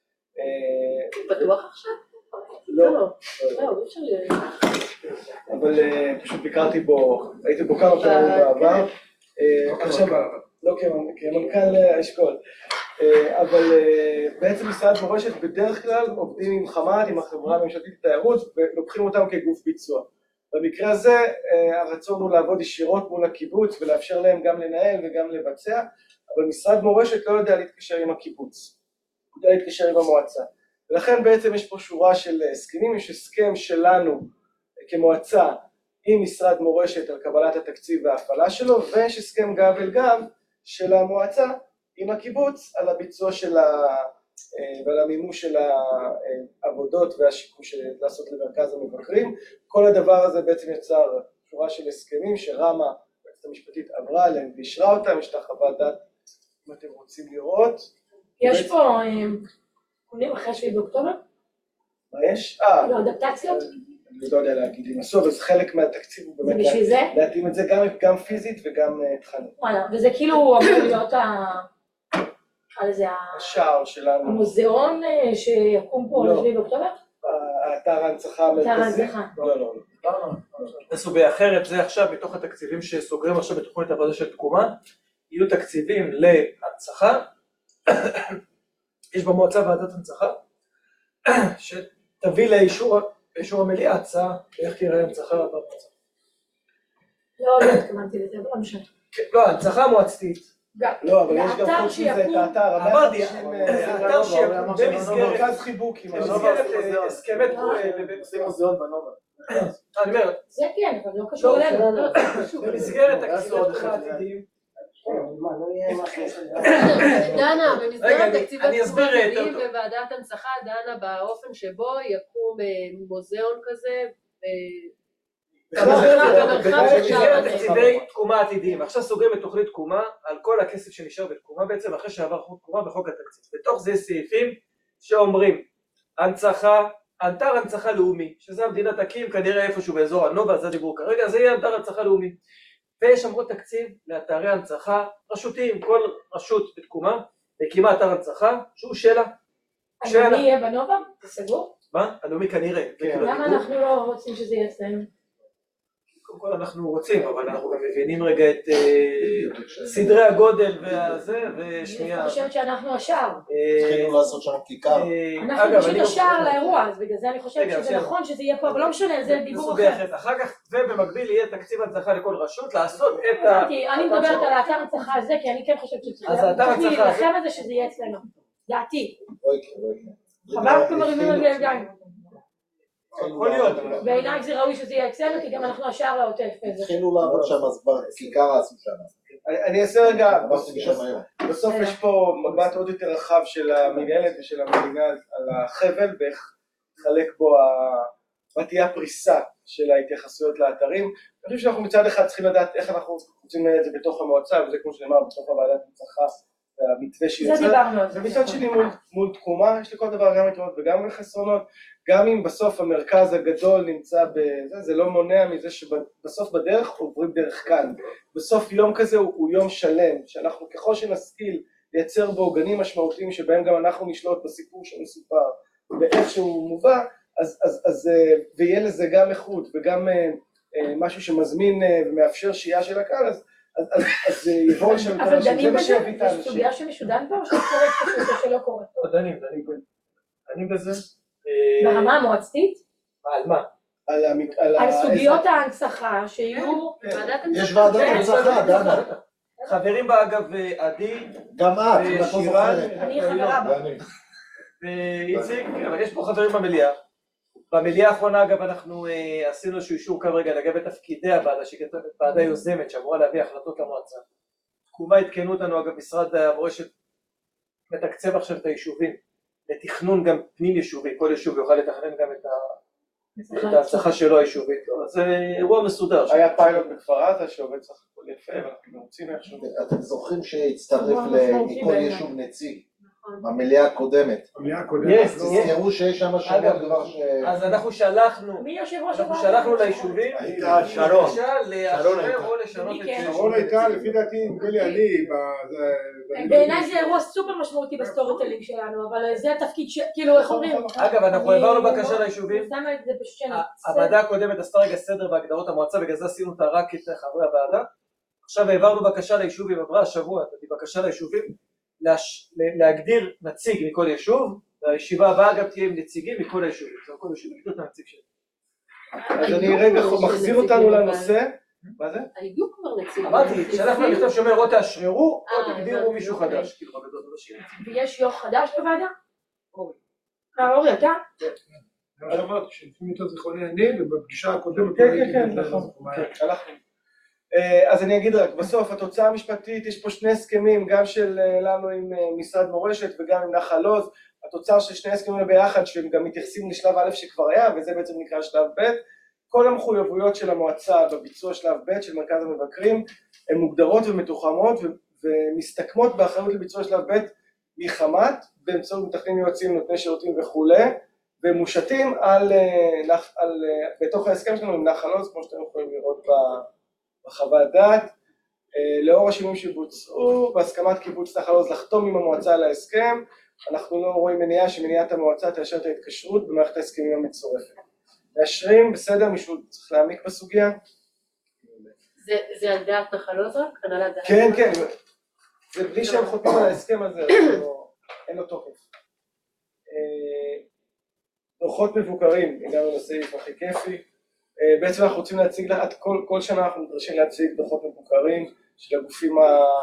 Speaker 8: בטוח עכשיו?
Speaker 6: לא,
Speaker 8: לא, אי אפשר להיות.
Speaker 6: אבל פשוט ביקרתי בו, הייתי בו כמה פעמים בעבר. עכשיו, לא כמנכ"ל האשכול, אבל בעצם משרד מורשת בדרך כלל עובדים עם חמ"ד, עם החברה הממשלתית לתיירות, ולוקחים אותם כגוף ביצוע. במקרה הזה הרצון הוא לעבוד ישירות מול הקיבוץ ולאפשר להם גם לנהל וגם לבצע, אבל משרד מורשת לא יודע להתקשר עם הקיבוץ, הוא יודע להתקשר עם המועצה. ולכן בעצם יש פה שורה של הסכמים, יש הסכם שלנו כמועצה עם משרד מורשת על קבלת התקציב וההפעלה שלו, ויש הסכם גב אל גב של המועצה עם הקיבוץ על הביצוע של ה... ועל המימוש של העבודות והשיקום של לעשות למרכז המבקרים. כל הדבר הזה בעצם יצר שורה של הסכמים שרמה, היועצת המשפטית, עברה עליהם ואישרה אותם. יש לה חוות דעת אם אתם רוצים לראות.
Speaker 5: יש פה תיקונים אחרי שבעה באוקטובר?
Speaker 6: מה יש? אה,
Speaker 5: לא, אדפטציות?
Speaker 6: אני לא יודע להגיד אם עשו, אבל זה חלק מהתקציב הוא באמת
Speaker 5: בשביל זה?
Speaker 6: להתאים את זה גם פיזית וגם תכנים.
Speaker 5: וואלה, וזה כאילו אמור להיות
Speaker 6: השער שלנו.
Speaker 5: המוזיאון שיקום פה לשביעי באוקטובר?
Speaker 6: האתר ההנצחה המרכזי?
Speaker 5: אתר ההנצחה.
Speaker 6: לא, לא, לא.
Speaker 7: זה סוגיה אחרת, זה עכשיו מתוך התקציבים שסוגרים עכשיו בתוכנית העבודה של תקומה, יהיו תקציבים להנצחה, יש במועצה ועדת הנצחה, שתביא לאישור המליאה הצעה איך תראה הנצחה במועצה.
Speaker 5: לא, לא התכוונתי לזה, אבל לא משנה.
Speaker 7: לא, הנצחה מועצתית.
Speaker 6: לא, אבל יש גם חוץ מזה את האתר,
Speaker 7: אמרתי, האתר שיקום במסגרת
Speaker 6: מרכז חיבוק,
Speaker 7: במסגרת הסכמי מוזיאון בנובה. אני אומר,
Speaker 5: זה כן, אבל לא קשור אלינו.
Speaker 7: במסגרת תקציבי תקומה עתידיים.
Speaker 8: דנה, במסגרת תקציבי תקומה עתידיים
Speaker 7: טוב.
Speaker 8: וועדת הנצחה דנה באופן שבו יקום מוזיאון כזה
Speaker 7: במסגרת תקציבי תקומה עתידיים. עכשיו סוגרים את תוכנית תקומה על כל הכסף שנשאר בתקומה בעצם אחרי שעבר חוק תקומה בחוק התקציב. בתוך זה סעיפים שאומרים הנצחה, אתר הנצחה לאומי, שזה המדינה תקים כנראה איפשהו באזור הנובה, זה דיבור כרגע, זה יהיה אתר הנצחה לאומי. ויש אמרו תקציב לאתרי הנצחה רשותיים, כל רשות בתקומה הקימה אתר הנצחה שהוא שלה.
Speaker 5: הלאומי יהיה בנובה? זה סגור?
Speaker 7: מה? הלאומי כנראה.
Speaker 5: למה אנחנו לא רוצים שזה יהיה אצלנו?
Speaker 7: קודם כל אנחנו רוצים, אבל אנחנו גם מבינים רגע את סדרי הגודל והזה, ושנייה.
Speaker 5: אני חושבת שאנחנו השאר.
Speaker 4: התחילו לעשות שם כיכר.
Speaker 5: אנחנו פשוט השאר לאירוע, אז בגלל זה אני חושבת שזה נכון שזה יהיה פה, אבל לא משנה, זה דיבור אחר.
Speaker 7: אחר כך, ובמקביל יהיה תקציב הנצחה לכל רשות, לעשות את ה...
Speaker 5: אני מדברת על האתר הנצחה הזה, כי אני כן חושבת שצריך להילחם על זה שזה יהיה אצלנו. דעתי. חבל כמו מרימים על ידיים.
Speaker 7: יכול להיות.
Speaker 5: בעיניי זה ראוי שזה יהיה אצלנו, כי גם אנחנו השאר לעוטף.
Speaker 4: התחילו לעבוד שם, אז כבר כיכר עשו שם.
Speaker 6: אני אעשה רגע, בסוף יש פה מבט עוד יותר רחב של המנהלת ושל המדינה על החבל, ואיך לחלק בו, מה תהיה הפריסה של ההתייחסויות לאתרים. אני חושב שאנחנו מצד אחד צריכים לדעת איך אנחנו רוצים לנהל את זה בתוך המועצה, וזה כמו שנאמר, בתוך הוועדת הנצחה, והמתווה שיוצא.
Speaker 5: זה דיברנו על זה.
Speaker 6: ומצד שני מול תקומה, יש לכל דבר גם יתרונות וגם חסרונות, גם אם בסוף המרכז הגדול נמצא בזה, זה לא מונע מזה שבסוף בדרך עוברים דרך כאן. בסוף יום כזה הוא, הוא יום שלם, שאנחנו ככל שנשכיל לייצר בו עוגנים משמעותיים שבהם גם אנחנו נשלוט בסיפור שמסופר, באיך שהוא מובא, אז, אז, אז, ויהיה לזה גם איכות וגם משהו שמזמין ומאפשר שהייה של הקהל, אז, אז, אז, אז יבוא לשם את האנשים, זה מה שיביא את האנשים.
Speaker 5: יש סוגיה שמשודר פה או שקורית פשוט או שלא קורית?
Speaker 7: דנים, דנים, דנים בזה.
Speaker 5: ברמה המועצתית?
Speaker 7: על מה?
Speaker 5: על סוגיות ההנצחה שיהיו...
Speaker 4: יש ועדת הנצחה, דנה.
Speaker 7: חברים בה אגב עדי,
Speaker 4: גם את,
Speaker 7: ושירן,
Speaker 5: אני חברה בה.
Speaker 7: ואיציק, אבל יש פה חברים במליאה. במליאה האחרונה אגב אנחנו עשינו איזשהו אישור כרגע לגבי תפקידי הוועדה, שהיא ועדה יוזמת שאמורה להביא החלטות למועצה. תקומה התקנו אותנו אגב משרד המורשת מתקצב עכשיו את היישובים לתכנון גם פנים יישובי, כל יישוב יוכל לתכנן גם את ההצלחה שלו היישובית, אז זה אירוע מסודר.
Speaker 6: היה פיילוט בכפר עזה שעובד סך הכל יפה, ואנחנו רוצים איכשהו.
Speaker 4: אתם זוכרים שהצטרף לכל יישוב נציג במליאה הקודמת.
Speaker 2: במליאה הקודמת.
Speaker 4: תזכרו שיש שם שמות כבר ש...
Speaker 7: אז אנחנו שלחנו,
Speaker 5: מי יושב ראש
Speaker 7: אנחנו שלחנו ליישובים,
Speaker 1: הייתה שרון.
Speaker 7: לאשר או לשנות את זה.
Speaker 2: שרון הייתה, לפי דעתי, נדמה לי אני,
Speaker 5: בעיניי זה אירוע סופר משמעותי בסטורי טלינג שלנו, אבל זה התפקיד ש... כאילו, איך אומרים?
Speaker 7: אגב, אנחנו העברנו בקשה ליישובים.
Speaker 5: שמה את זה פשוט...
Speaker 7: הוועדה הקודמת עסתה רגע סדר בהגדרות המועצה, בגלל זה עשינו אותה רק את חברי הוועדה. עכשיו העברנו בקשה ליישובים, עברה השבוע, בקשה ליישובים, להגדיר נציג מכל יישוב, והישיבה הבאה גם תהיה עם נציגים מכל היישובים. זה כל יישוב יגדיר את הנציג שלנו.
Speaker 6: אז אני רגע מחזיר אותנו לנושא. מה זה?
Speaker 8: היו כבר נציגים.
Speaker 7: אמרתי, שלחנו מכתב שאומר או תאשררו או תגדירו מישהו חדש.
Speaker 5: ויש יו"ר חדש בוועדה? אורי. אה, אורי, אתה?
Speaker 2: אני אמרתי שלפעמים יותר זיכרוני אני, ובפגישה הקודמת...
Speaker 6: כן, כן, כן, נכון. הלכנו. אז אני אגיד רק, בסוף התוצאה המשפטית, יש פה שני הסכמים, גם שלנו עם משרד מורשת וגם עם נחל עוז, התוצאה של שני הסכמים ביחד, שהם גם מתייחסים לשלב א' שכבר היה, וזה בעצם נקרא שלב ב', כל המחויבויות של המועצה בביצוע שלב ב' של מרכז המבקרים, הן מוגדרות ומתוחמות ומסתכמות באחריות לביצוע שלב ב' מחמת, באמצעות מתכננים יועצים, נותני שירותים וכו', ומושתים על, על, בתוך ההסכם שלנו עם נחל עוז, כמו שאתם יכולים לראות בחוות דעת, לאור השינויים שבוצעו, בהסכמת קיבוץ נחל עוז לחתום עם המועצה על ההסכם, אנחנו לא רואים מניעה שמניעת המועצה תאשר את ההתקשרות במערכת ההסכמים המצורפת. מאשרים, בסדר, מישהו צריך להעמיק בסוגיה?
Speaker 8: זה על דעת נחל עוז רק?
Speaker 6: כן, כן, זה בלי שהם חותמים על ההסכם הזה, אין לו תוקף. דוחות מבוקרים, הגענו לסעיף הכי כיפי, בעצם אנחנו רוצים להציג, כל, כל שנה אנחנו נדרשים להציג דוחות מבוקרים של הגופים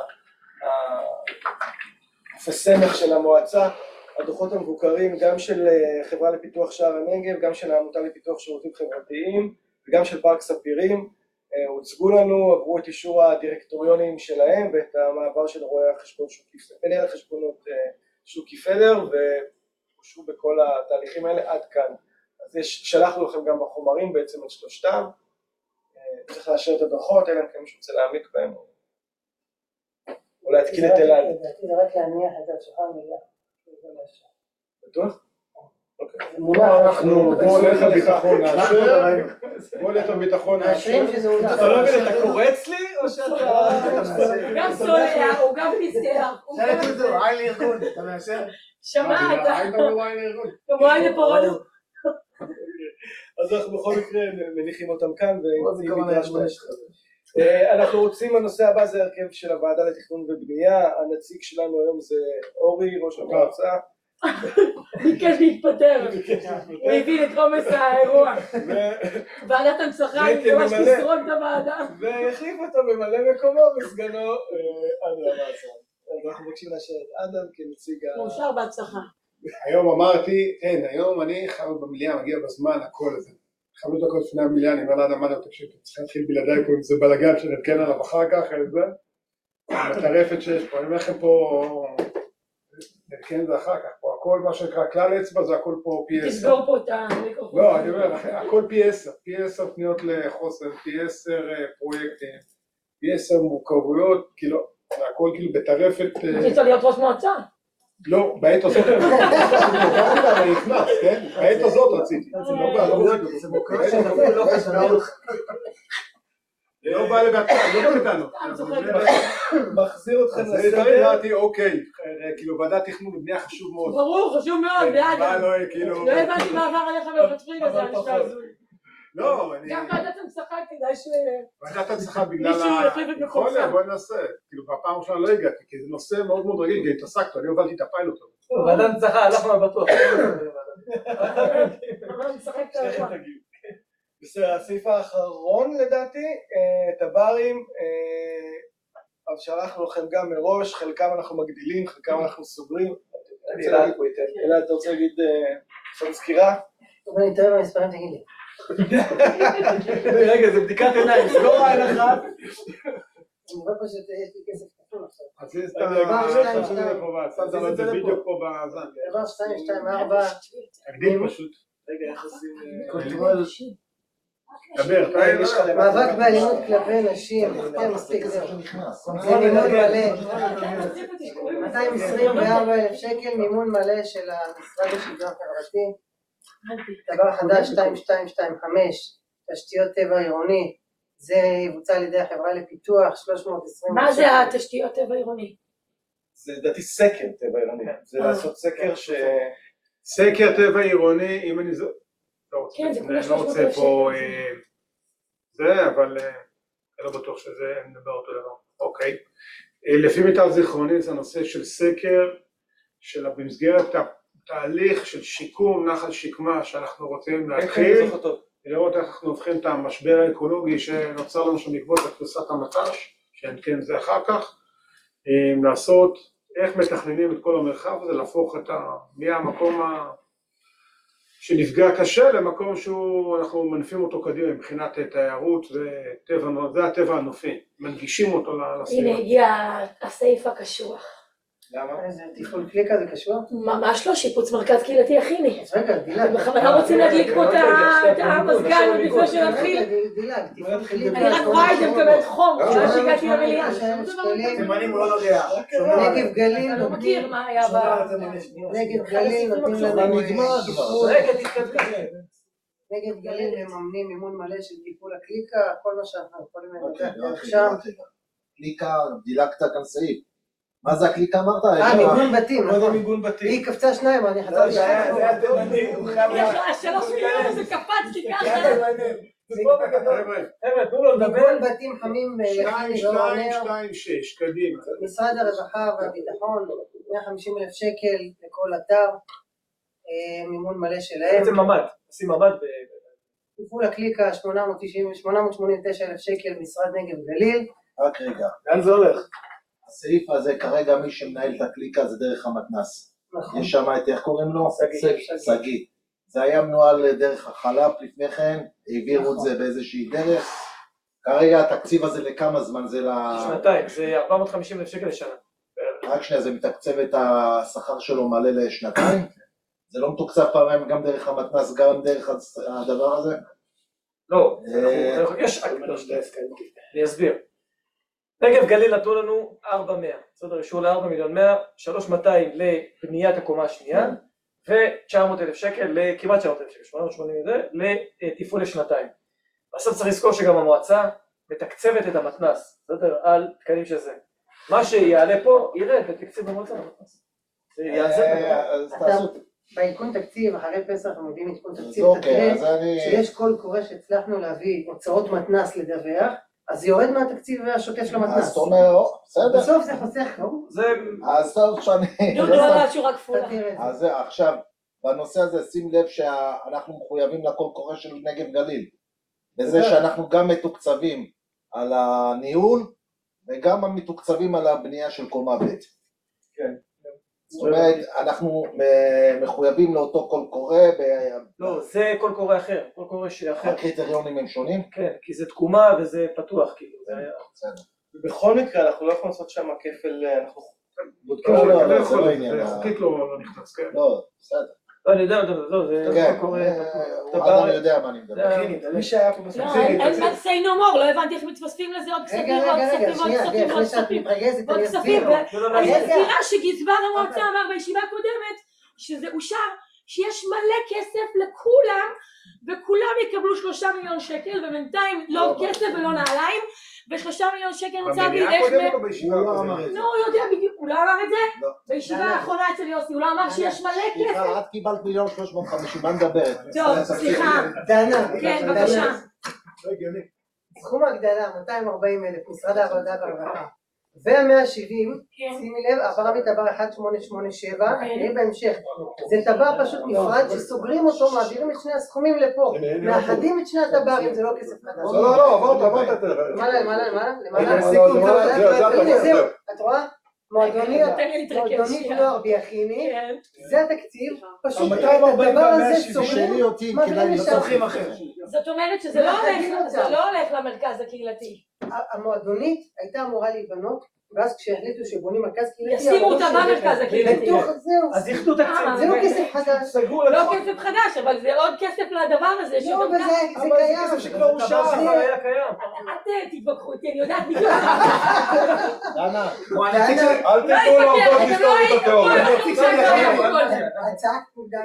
Speaker 6: הסמך של המועצה, הדוחות המבוקרים גם של חברה לפיתוח שער הנגב, גם של העמותה לפיתוח שירותים חברתיים וגם של פארק ספירים, הוצגו לנו, עברו את אישור הדירקטוריונים שלהם ואת המעבר של רואי החשבון שוקי, מנהל החשבונות שוקי פדר, ואושרו בכל התהליכים האלה עד כאן. אז יש, שלחנו לכם גם בחומרים בעצם את שלושתם, צריך לאשר את הדוחות, אלא אם כן מישהו רוצה להעמיק בהם, או להתקיל את אלעד.
Speaker 9: זה רק להניח את השולחן מילה.
Speaker 6: בטוח?
Speaker 2: אנחנו, בוא הולך לביטחון נאשר, בוא הולך לביטחון נאשר.
Speaker 7: אתה לא מבין, אתה קורץ לי או שאתה...
Speaker 5: גם סוליה, הוא גם פיסטר.
Speaker 1: שאלה תודו, עין לארגון, אתה מאשר?
Speaker 5: שמע, אתה...
Speaker 2: היית בוואי לארגון.
Speaker 5: בוואי לפורענות.
Speaker 6: אז אנחנו בכל מקרה מניחים אותם כאן, ואם נדרש במשך הזה. אנחנו רוצים, הנושא הבא זה הרכב של הוועדה לתכנון ובנייה, הנציג שלנו היום זה אורי, ראש המועצה.
Speaker 5: ביקש להתפטר, הוא הביא את עומס האירוע. ועדת הנצחה, היא ממש תשרוד את הוועדה.
Speaker 6: והחליף אותו ממלא מקומו וסגנו אדם האסון. אנחנו מבקשים לאשר את אדם כנציג ה...
Speaker 5: מאושר בהצלחה.
Speaker 2: היום אמרתי, אין, היום אני חייב במליאה, מגיע בזמן, הכל הזה. חייב להיות הכל לפני המליאה, אני אומר לאדם, אדם, תקשיב, אתה צריך להתחיל בלעדיי פה עם זה בלגן שנתקן עליו אחר כך, על זה. המטרפת שיש פה, אני אומר לכם פה, נתקן זה אחר כך, פה הכל מה שנקרא כלל אצבע, זה הכל פה פי עשר.
Speaker 5: תסגור פה את המיקרופון.
Speaker 2: לא, אני אומר, הכל פי עשר, פי עשר פניות לחוסר, פי עשר פרויקטים, פי עשר מורכבויות, כאילו, זה הכל כאילו בטרפת...
Speaker 5: רצית להיות ראש מועצה?
Speaker 2: לא, בעת הזאת, אני נכנס, כן? בעת הזאת רציתי. לא בא לבטנו, לא בטנו.
Speaker 6: מחזיר אתכם
Speaker 2: לסדר. זה אמרתי, אוקיי, כאילו ועדת תכנון ובנייה חשוב מאוד.
Speaker 5: ברור, חשוב מאוד, בעד. לא הבנתי מה עבר עליך מלכתחילה, הזה, אני שאלה הזוי.
Speaker 2: לא, אני...
Speaker 5: גם ועדת הנצחה כדאי ש...
Speaker 2: ועדת הנצחה בגלל...
Speaker 5: מישהו יחליף את מקומך.
Speaker 2: יכול להיות, בואי נעשה. כאילו, בפעם ראשונה לא הגעתי, כי זה נושא מאוד מאוד רגיל, כי התעסקת, אני הובלתי את הפיילוט הזה.
Speaker 7: ועדת הנצחה, אנחנו בטוח.
Speaker 5: אבל נשחק את האירוע.
Speaker 6: בסדר, הסעיף האחרון לדעתי, טברים, אז שלחנו לכם גם מראש, חלקם אנחנו מגדילים, חלקם אנחנו סוגרים. אלעד, אתה רוצה להגיד עכשיו סקירה?
Speaker 9: טוב, אני אתאר במספרים, תגיד לי.
Speaker 7: רגע, זה בדיקת עיניים, סגור עין אחת.
Speaker 9: אני רואה פשוט, יש לי כסף כפול עכשיו.
Speaker 2: אז זה סתם, שם את זה בדיוק פה בזן.
Speaker 9: דבר שתיים, שתיים, ארבע.
Speaker 2: תקדים פשוט.
Speaker 6: רגע, איך עושים...
Speaker 2: דבר,
Speaker 9: מאבק באלימות כלפי נשים, כן, מספיק זהו. זה מימון מלא. מאתיים עשרים וארבע אלף שקל, מימון מלא של המשרד לשוויון חברתי. דבר חדש, שתיים שתיים שתיים חמש, תשתיות טבע עירוני, זה יבוצע על ידי החברה לפיתוח, שלוש מאות עשרים.
Speaker 5: מה זה התשתיות טבע עירוני?
Speaker 6: זה לדעתי סקר טבע עירוני, זה לעשות סקר ש...
Speaker 2: סקר טבע עירוני, אם אני זו...
Speaker 5: לא
Speaker 2: רוצה פה זה, אבל אני לא בטוח שזה נדבר אותו דבר. אוקיי. לפי מיטב זיכרוני זה הנושא של סקר, של במסגרת התהליך של שיקום נחל שקמה שאנחנו רוצים להתחיל, לראות איך אנחנו הופכים את המשבר האקולוגי שנוצר לנו שם בעקבות הכניסת המט"ש, שכן זה אחר כך, לעשות איך מתכננים את כל המרחב הזה, להפוך את מהמקום ה... שנפגע קשה למקום שאנחנו מנפים אותו קדימה מבחינת תיירות וטבע, זה הטבע הנופי, מנגישים אותו לסביבה.
Speaker 5: הנה הגיע הסעיף הקשוח.
Speaker 6: למה?
Speaker 9: זה תפעול קליקה זה קשוח?
Speaker 5: ממש לא, שיפוץ מרכז קהילתי הכיני.
Speaker 9: אז רגע, דילג.
Speaker 5: אתם בכוונה רוצים להדליק פה את המזגן לפני שנתחיל?
Speaker 9: דילג, תפעול קליקה.
Speaker 5: אני רק רואה את זה מקבלת חום, כשאני שהגעתי למליאה.
Speaker 9: נגב גליל.
Speaker 5: אני לא מכיר מה היה ב...
Speaker 9: נגב גליל נותנים לנו...
Speaker 7: רגע, תתקדמי.
Speaker 9: נגב גליל מממנים מימון מלא של טיפול הקליקה, כל מה שאנחנו יכולים לבצע עכשיו.
Speaker 4: קליקה, דילגת כאן סעיף. מה זה הקליקה אמרת?
Speaker 9: אה, מיגון בתים,
Speaker 6: מה זה
Speaker 9: נכון.
Speaker 6: מיגון בתים?
Speaker 9: היא קפצה שניים, אני חצה שניים.
Speaker 5: השלוש מיליון הזה קפץ לי ככה.
Speaker 7: חבר'ה, תנו לו לדבר.
Speaker 9: מיגון בתים חמים
Speaker 2: שתיים, שתיים, שתיים, שש, קדימה.
Speaker 9: משרד הרווחה והביטחון, מאה וחמישים אלף שקל לכל אתר, מימון מלא שלהם.
Speaker 7: בעצם ממ"ד, עושים ממ"ד ב...
Speaker 9: טיפול הקליקה, שמונה מאות שמונים ותשע אלף שקל, משרד נגב גליל.
Speaker 4: רק רגע.
Speaker 6: לאן זה הולך?
Speaker 4: הסעיף הזה כרגע מי שמנהל את הקליקה זה דרך המתנ"ס.
Speaker 9: נכון.
Speaker 4: יש שם את איך קוראים לו? סגי. זה היה מנוהל דרך החל"פ לפני כן, העבירו את זה באיזושהי דרך. כרגע התקציב הזה לכמה זמן זה ל...
Speaker 7: שנתיים, זה ארבע מאות וחמישים אלף שקל לשנה.
Speaker 4: רק שנייה, זה מתקצב את השכר שלו מלא לשנתיים? זה לא מתוקצב פעמיים גם דרך המתנ"ס, גם דרך הדבר הזה?
Speaker 7: לא, יש... אני אסביר. נגב גליל נתנו לנו ארבע מאות, בסדר, אישור ל-ארבעה מיליון מאה, שלוש מאות מאתיים לבניית הקומה השנייה, ו-תשע מאות אלף שקל, כמעט תשע מאות אלף שקל, שמונה מאות שמונים זה, לתפעול לשנתיים. בסוף צריך לזכור שגם המועצה מתקצבת את המתנ"ס, בסדר, על תקנים שזה. מה שיעלה פה, ירד לתקציב במועצה למתנ"ס. זה יעזר.
Speaker 4: אז תעשו,
Speaker 9: בעדכון תקציב, אחרי פסח הם מביאים עדכון תקציב,
Speaker 4: אוקיי, אז
Speaker 9: תראה
Speaker 4: אני...
Speaker 9: שיש קול קורא שהצלחנו להביא הוצאות מתנ"ס לדווח, אז יורד מהתקציב השוטף של
Speaker 4: אז
Speaker 9: המתנ"ס.
Speaker 4: אתה אומר, בסדר.
Speaker 9: בסוף זה חוסך, לא?
Speaker 7: זה...
Speaker 4: אז טוב שאני...
Speaker 5: דודו לא יודעת שורה כפולה.
Speaker 4: אז זה, עכשיו, בנושא הזה שים לב שאנחנו מחויבים לקול קורא של נגב גליל. בזה שאנחנו גם מתוקצבים על הניהול, וגם מתוקצבים על הבנייה של קומה ב'.
Speaker 7: כן.
Speaker 4: זאת אומרת, אנחנו מחויבים לאותו קול קורא.
Speaker 7: לא, זה קול קורא אחר, קול קורא אחר.
Speaker 4: הקריטריונים הם שונים?
Speaker 7: כן, כי זה תקומה וזה פתוח, כאילו.
Speaker 6: בכל מקרה, אנחנו לא יכולים לעשות שם כפל, אנחנו בודקים...
Speaker 2: לא,
Speaker 4: לא,
Speaker 2: לא
Speaker 4: לא,
Speaker 2: יכול,
Speaker 4: זה לא עניין.
Speaker 2: זה חוקית לא נכנס, כן.
Speaker 4: לא, בסדר.
Speaker 7: לא, אני יודע, לא, זה
Speaker 4: כן,
Speaker 7: קול קורא...
Speaker 4: אדם יודע מה אני מדבר.
Speaker 6: מי שהיה פה בסוף...
Speaker 5: לא, אין מה say no more, לא הבנתי איך מתווספים לזה עוד כספים,
Speaker 9: רגע,
Speaker 5: עוד
Speaker 9: רגע, רגע,
Speaker 5: כספים, עוד
Speaker 9: שנייה,
Speaker 5: כספים, עוד
Speaker 9: לפני שאת
Speaker 5: כספים,
Speaker 9: מתרגזת,
Speaker 5: עוד
Speaker 9: אני
Speaker 5: כספים.
Speaker 9: אסביר.
Speaker 5: אני
Speaker 9: רגע.
Speaker 5: מזכירה שגזבר המועצה אמר בישיבה הקודמת שזה אושר, שיש מלא כסף לכולם, וכולם יקבלו שלושה מיליון שקל, ובינתיים לא כסף ולא נעליים, ושלושה מיליון שקל נוצא בי איך...
Speaker 2: הקודמת או בישיבה הקודמת?
Speaker 5: נו, הוא יודע בדיוק, הוא לא אמר את זה? בישיבה האחרונה אצל יוסי, הוא לא אמר שיש מלא כסף?
Speaker 4: את קיבלת מיליון שלוש מאות וחמישים, מה מדברת?
Speaker 5: טוב, סליחה.
Speaker 9: דנה,
Speaker 5: כן, בבקשה.
Speaker 9: סכום ההגדלה מאתיים וארבעים אלף, משרד העבודה והרווחה, וה-מאה שבעים, שימי לב, העברה מטבר אחת שמונה שמונה שבע, נראה בהמשך, זה טבר פשוט נפרד שסוגרים אותו, מעבירים את שני הסכומים לפה, מאחדים את שני הטברים, זה לא כסף חדש.
Speaker 3: לא, לא, לא, עברת, עברת את זה.
Speaker 9: למעלה, למעלה, למעלה,
Speaker 3: לא,
Speaker 9: למעלה,
Speaker 3: זה, זה,
Speaker 9: זהו, את רואה? מועדונית נוער ביחיני, זה התקציב, פשוט את הדבר הזה סוגרים, מעבירים לשם.
Speaker 5: זאת אומרת שזה לא הולך למרכז הקהילתי.
Speaker 9: המועדונית הייתה אמורה להיבנות, ואז כשהחליטו שבונים מרכז קהילתי,
Speaker 5: ישימו אותה במרכז הקהילתי.
Speaker 9: זהו,
Speaker 7: אז יחדו תקציב.
Speaker 9: זה לא כסף חדש.
Speaker 5: לא כסף חדש, אבל זה עוד כסף לדבר הזה.
Speaker 9: לא, אבל זה קיים.
Speaker 7: זה שכבר אושר, זה היה קיים.
Speaker 5: אל תתווכחו איתי, אני יודעת בדיוק.
Speaker 4: דנה,
Speaker 3: אל תתנו לו עוד לסתור את התיאוריה.
Speaker 9: הצעה כבודה.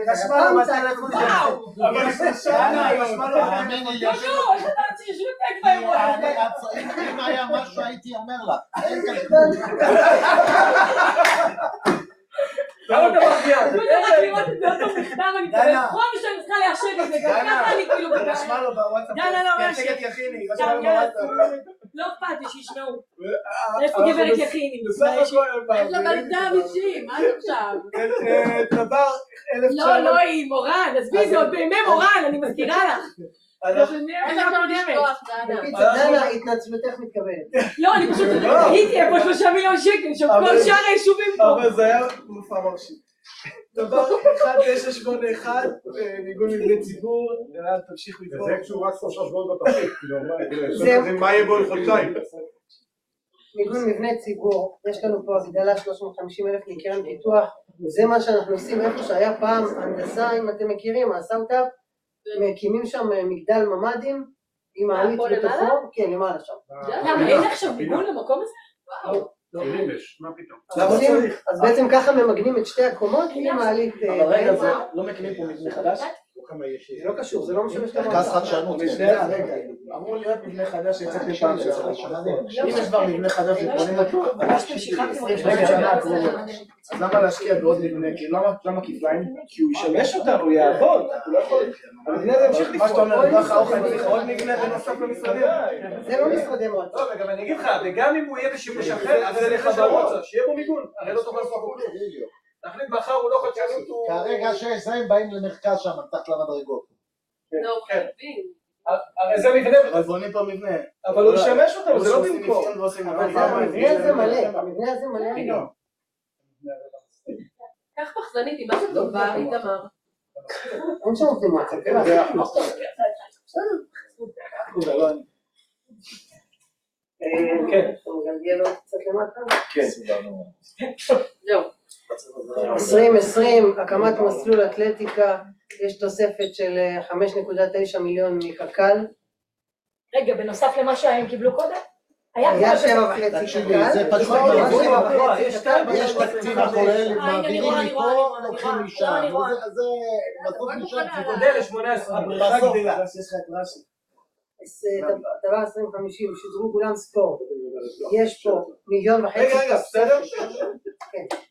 Speaker 4: אם היה משהו הייתי אומר לה.
Speaker 7: למה אתה מרגיע?
Speaker 5: אני לא יודעת לראות את זה אותו מכתב, אני צריכה בכל מי שאני צריכה לאשר את זה, גם ככה אני כאילו...
Speaker 6: רשמה לו בוואטסאפ,
Speaker 5: דנה לא
Speaker 6: תייצג את יחיני, רשמה לו בוואטסאפ.
Speaker 5: לא אכפת לי שישמעו. איפה גברת יחיני?
Speaker 6: בסך הכל...
Speaker 8: יש לה בלדה אישי, מה זה עכשיו?
Speaker 6: דבר אלף תשע מאות...
Speaker 5: לא, לא, היא מורן, עזבי, זה עוד בימי מורן, אני מזכירה לך.
Speaker 8: איך אפשר לשכוח, דנה?
Speaker 9: דנה, התנצלותך מתקבלת.
Speaker 5: לא, אני פשוט ראיתי איפה שלושה מיליון שקל, שם כל שאר היישובים פה.
Speaker 6: אבל זה היה מופע מרשים. דבר אחד תשע שמונה אחת, מיגון מבני ציבור, דנה תמשיך לקרוא.
Speaker 2: זה כשהוא רק שלושה שבועות בתפקיד, כאילו, מה יהיה בו לחודשיים?
Speaker 9: מיגון מבני ציבור, יש לנו פה הגדלה שלוש מאות וחמישים אלף מקרן פיתוח, וזה מה שאנחנו עושים איפה שהיה פעם הנדסה, אם אתם מכירים, הסאוטאפ, מקימים שם מגדל ממ"דים עם מעלית בתוכו, כן, למעלה שם.
Speaker 5: למה, אין עכשיו מיגון למקום הזה?
Speaker 2: מה פתאום?
Speaker 9: אז בעצם ככה ממגנים את שתי הקומות עם מעלית.
Speaker 6: אבל רגע, זה לא מקימים פה מבנה חדש?
Speaker 9: זה לא קשור, זה לא משמש למעלית.
Speaker 4: מרכז חדשנות.
Speaker 6: רגע, אמור להיות מבנה חדש שיצאתי פעם שעברה. אם יש כבר מבנה חדש שבונים אותו, עשרים שנה הקרובות. אז למה להשקיע בעוד מבנה? למה כפליים? כי הוא ישמש אותנו, הוא יעבוד, הוא לא יכול... המבנה הזה ימשיך לפעול. מה שאתה אומר, ככה אוכל צריך עוד מבנה בנוסף למשרדים.
Speaker 9: זה לא משרדי מועצה.
Speaker 7: לא, וגם אני אגיד לך, וגם אם הוא יהיה בשימוש אחר, אז זה לחברות, שיהיה בו מיגון, הרי לא תוכל לעשות בו כלום. תחליט מחר הוא לא חדשנות, הוא...
Speaker 4: כרגע שיש זה הם באים למרכז שם, מתחת למדרגות.
Speaker 8: לא, חייבים.
Speaker 7: הרי זה מבנה,
Speaker 6: אבל בונים פה מבנה.
Speaker 7: אבל הוא ישמש אותנו, זה לא במקום.
Speaker 9: אבל המבנה הזה מלא, המבנה הזה מלא.
Speaker 8: כך פחזנית, היא מה זה טובה, איתמר.
Speaker 9: אין שם עובדים מועצה.
Speaker 7: כן.
Speaker 9: נגיע לו קצת למטה.
Speaker 7: כן.
Speaker 8: זהו.
Speaker 9: עשרים עשרים, הקמת מסלול אתלטיקה, יש תוספת של חמש נקודה תשע מיליון מקק"ל.
Speaker 5: רגע, בנוסף למה שהם קיבלו קודם?
Speaker 9: היה שבע וחצי קק"ל.
Speaker 4: זה פשוט יש תקציב הכולל, מעבירים מפה, לוקחים משם. זה בסוף משם.
Speaker 7: זה גודל ל-שמונה עשרה.
Speaker 6: בסוף גדלה. יש לך את רש"י.
Speaker 9: דבר עשרים חמישים, שדרוג אולם ספורט. יש פה מיליון וחצי.
Speaker 6: רגע, רגע, בסדר?
Speaker 9: כן.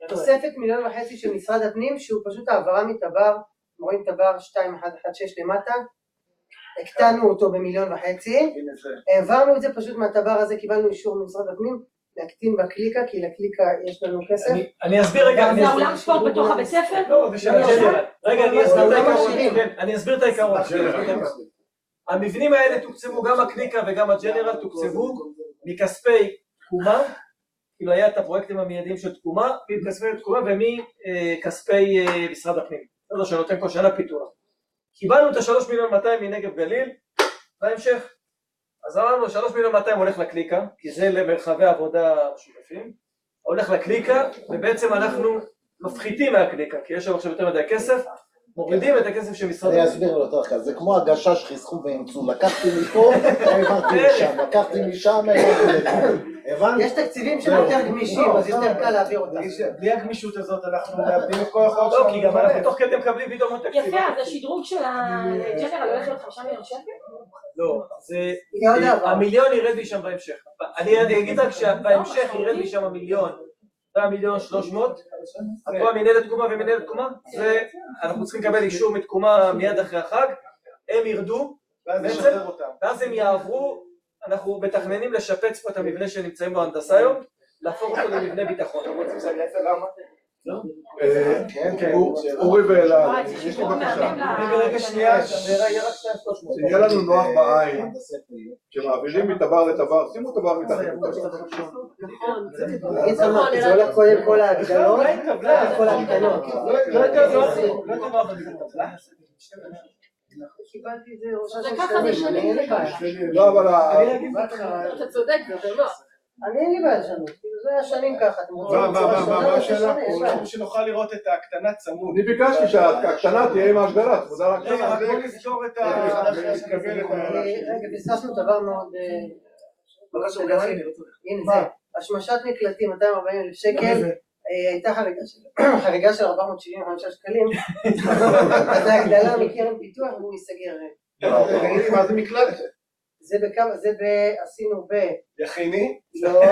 Speaker 9: תוספת מיליון וחצי של משרד הפנים, שהוא פשוט העברה מתבר, רואים תבר שתיים אחת אחת שש למטה, הקטנו אותו במיליון וחצי, העברנו את זה פשוט מהתבר הזה, קיבלנו אישור ממשרד הפנים, להקטין בקליקה, כי לקליקה יש לנו כסף.
Speaker 7: אני אסביר רגע.
Speaker 5: זה העולם ספורט בתוך הבית ספר?
Speaker 7: לא, זה של הג'נרל. רגע, אני אסביר את העיקרון. המבנים האלה תוקצבו, גם הקליקה וגם הג'נרל תוקצבו מכספי תקומה, כאילו היה את הפרויקטים המיידיים של תקומה, מכספי תקומה ומכספי משרד הפנים. זה לא שנותן כל שנה פיתוח. קיבלנו את ה-שלוש מיליון מאתיים מנגב גליל, בהמשך. אז אמרנו, שלוש מיליון מאתיים הולך לקליקה, כי זה למרחבי עבודה משותפים, הולך לקליקה, ובעצם אנחנו מפחיתים מהקליקה, כי יש שם עכשיו יותר מדי כסף, מורידים את הכסף של משרד...
Speaker 4: אני אסביר לו יותר כזה, זה כמו הגשש חיסכו ואימצו, לקחתי מפה, העברתי משם, לקחתי משם, העברתי לפה.
Speaker 9: יש תקציבים שהם יותר גמישים, אז יותר קל להעביר אותם.
Speaker 6: בלי הגמישות הזאת אנחנו מאבדים את כל החוק שלנו.
Speaker 7: לא, כי גם אנחנו תוך כדי מקבלים פתאום עוד תקציב.
Speaker 5: יפה, אז השדרוג של הג'נרל הולך להיות חמישה מיליון שקל?
Speaker 7: לא, זה... המיליון ירד לי שם בהמשך. אני אגיד רק שבהמשך ירד לי שם המיליון. והמיליון שלוש מאות, הכל מנהלת תקומה ומנהלת תקומה, ואנחנו צריכים לקבל אישור מתקומה מיד אחרי החג, הם ירדו, ואז הם יעברו, אנחנו מתכננים לשפץ פה את המבנה שנמצאים בהנדסה היום, להפוך אותו למבנה ביטחון.
Speaker 3: אורי ואלעד, יש לי בקשה.
Speaker 7: ברגע שנייה, יהיה רק שתיים שלוש מאות.
Speaker 3: שיהיה לנו נוח בעין, כשמעבירים מטבר לטבר, שימו טבר מתחת.
Speaker 9: זה הולך קודם כל ההגדלות, כל ההקטנות. קיבלתי את זה ראשה של שנים, אין לי בעיה.
Speaker 3: לא, אבל...
Speaker 8: אתה צודק, זה יותר נוח.
Speaker 9: אני אין לי בעיה לשנות, זה השנים ככה.
Speaker 2: מה, מה, מה, מה השאלה פה? אנחנו שנוכל לראות את ההקטנה צמוד.
Speaker 3: אני ביקשתי שההקטנה תהיה עם ההשגלה, תמודה רק
Speaker 2: רגע, רק בוא נזכור את ה...
Speaker 9: רגע, פספסנו דבר מאוד... הנה זה, השמשת מקלטים, מאתיים וארבעים אלף שקל, הייתה חריגה של ארבע מאות שבעים וחמישה שקלים, אז ההגדלה מקרן פיתוח והוא ייסגר.
Speaker 2: תגידי, מה זה מקלט?
Speaker 9: זה בכמה, זה עשינו ב...
Speaker 2: יחיני?
Speaker 9: לא, לא,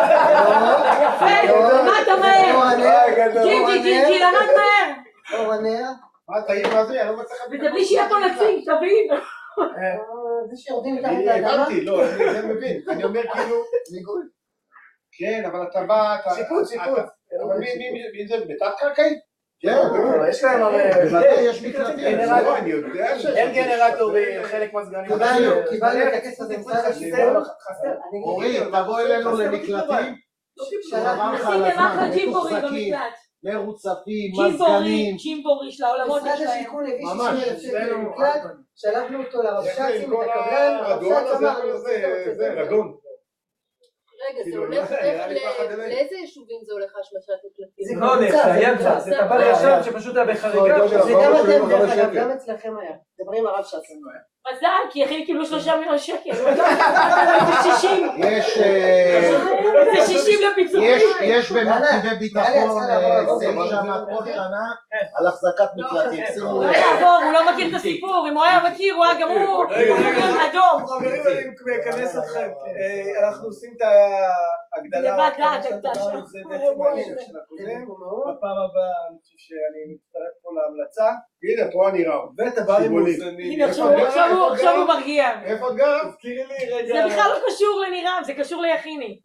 Speaker 5: יפה, מה אתה מהר? ג'ינג'י, ג'ינג'י, למד מהר.
Speaker 9: אורנר.
Speaker 2: מה, תגיד מה זה? אני לא מצליח...
Speaker 5: וזה בלי שיהיה פה נציג, תבין.
Speaker 9: זה שיורדים מתחת
Speaker 2: אני
Speaker 9: לאדמה.
Speaker 2: הבנתי, לא, אני מבין. אני אומר כאילו... כן, אבל אתה בא...
Speaker 6: שיפוט, שיפוט.
Speaker 2: אבל מי זה? בתת קרקעי?
Speaker 6: כן, יש להם הרי... יש מקלטים.
Speaker 2: אני יודע ש...
Speaker 6: אין גנרטור בחלק מהסגנים.
Speaker 9: קיבלנו את הכסף הזה משרד השיכון.
Speaker 4: אורי, תבוא אלינו למקלטים,
Speaker 5: נשים למחר ג'ימבורי במקלט.
Speaker 4: מרוצפים,
Speaker 5: ג'ימבורי,
Speaker 4: מזגנים.
Speaker 5: ג'ימבורי של העולמות
Speaker 9: משרד
Speaker 5: יש להם.
Speaker 9: השיכון הביא שישים אלף שקל למקלט, שלחנו אותו לרבש"צים, את
Speaker 2: כל
Speaker 9: הקבלן,
Speaker 2: הרדון
Speaker 9: הרבש"ץ
Speaker 2: הזה,
Speaker 9: אמר,
Speaker 2: זה, זה, רדון.
Speaker 8: רגע, זה הולך לאיזה יישובים זה הולך השמשת מקלטים?
Speaker 7: לא הולך, זה היה כבר, זה טבל ישב שפשוט היה בחריגה.
Speaker 9: זה גם אתם, דרך אגב, גם אצלכם היה. דברים הרבש"ץ.
Speaker 5: מזל, כי יכין קיבלו שלושה מיליון שקל. זה שישים.
Speaker 4: יש...
Speaker 5: זה שישים לפיצורים.
Speaker 4: יש במרכיבי ביטחון, סעיף שם כל שנה על החזקת מקלטים.
Speaker 5: הוא לא יעבור, הוא לא מכיר את הסיפור, אם הוא היה מכיר, הוא היה גם הוא אדום.
Speaker 6: חברים, אני מכנס אתכם. אנחנו עושים את ההגדלה.
Speaker 5: לבד דעת הייתה שם.
Speaker 6: זה בעצם ההמשך של הקודם. בפעם הבאה אני חושב שאני מצטרף פה להמלצה.
Speaker 2: הנה, פה אני רב.
Speaker 6: וטברים מאוזנים.
Speaker 5: הנה, עכשיו הוא מרגיע.
Speaker 2: איפה את גר?
Speaker 6: תזכירי לי רגע.
Speaker 5: זה בכלל לא קשור לנירם, זה קשור ליחיני.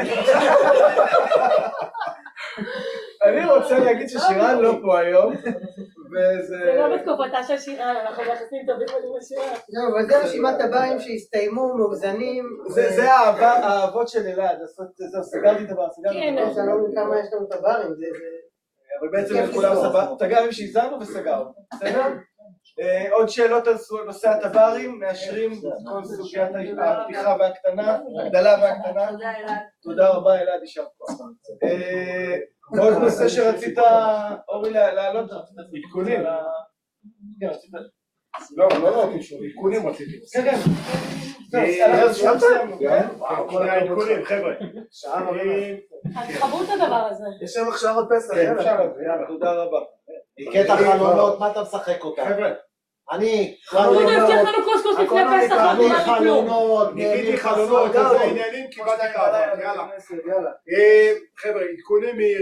Speaker 6: אני רוצה להגיד ששירן לא פה היום, וזה...
Speaker 5: זה לא בתקופתה של שירן, אנחנו ביחסים טובים עם שירן.
Speaker 9: זהו, אבל זה רשימת הברים שהסתיימו, מאוזנים.
Speaker 6: זה האהבות של אלעד, סגרתי את הבר, סגרתי את הבר.
Speaker 9: אני לא מבין כמה יש לנו את הברים, זה...
Speaker 6: אבל בעצם את כולם סבבה, תגרים שהזרנו וסגרנו, בסדר? עוד שאלות על נושא הטברים, מאשרים כל סוגיית הפתיחה והקטנה, הגדלה והקטנה. תודה רבה אלעד, יישר כוח. עוד נושא שרצית, אורי, להעלות?
Speaker 2: עדכונים. לא, לא, לא, עדכונים רציתי.
Speaker 6: כן, כן.
Speaker 2: עדכונים, חבר'ה.
Speaker 5: אז תחברו את הדבר הזה.
Speaker 6: יש לנו עכשיו עוד פסח, יאללה, תודה רבה.
Speaker 4: קטע חלונות, מה אתה משחק אותה?
Speaker 2: חבר'ה.
Speaker 4: אני
Speaker 5: חלונות, הוא הבטיח לנו קוס קוס לפני פסח, לא
Speaker 4: אני
Speaker 5: קיבלתי כלום.
Speaker 4: חלונות,
Speaker 2: ניקיתי חלונות, איזה עניינים, קיבלתי את העבר, יאללה. חבר'ה, עדכונים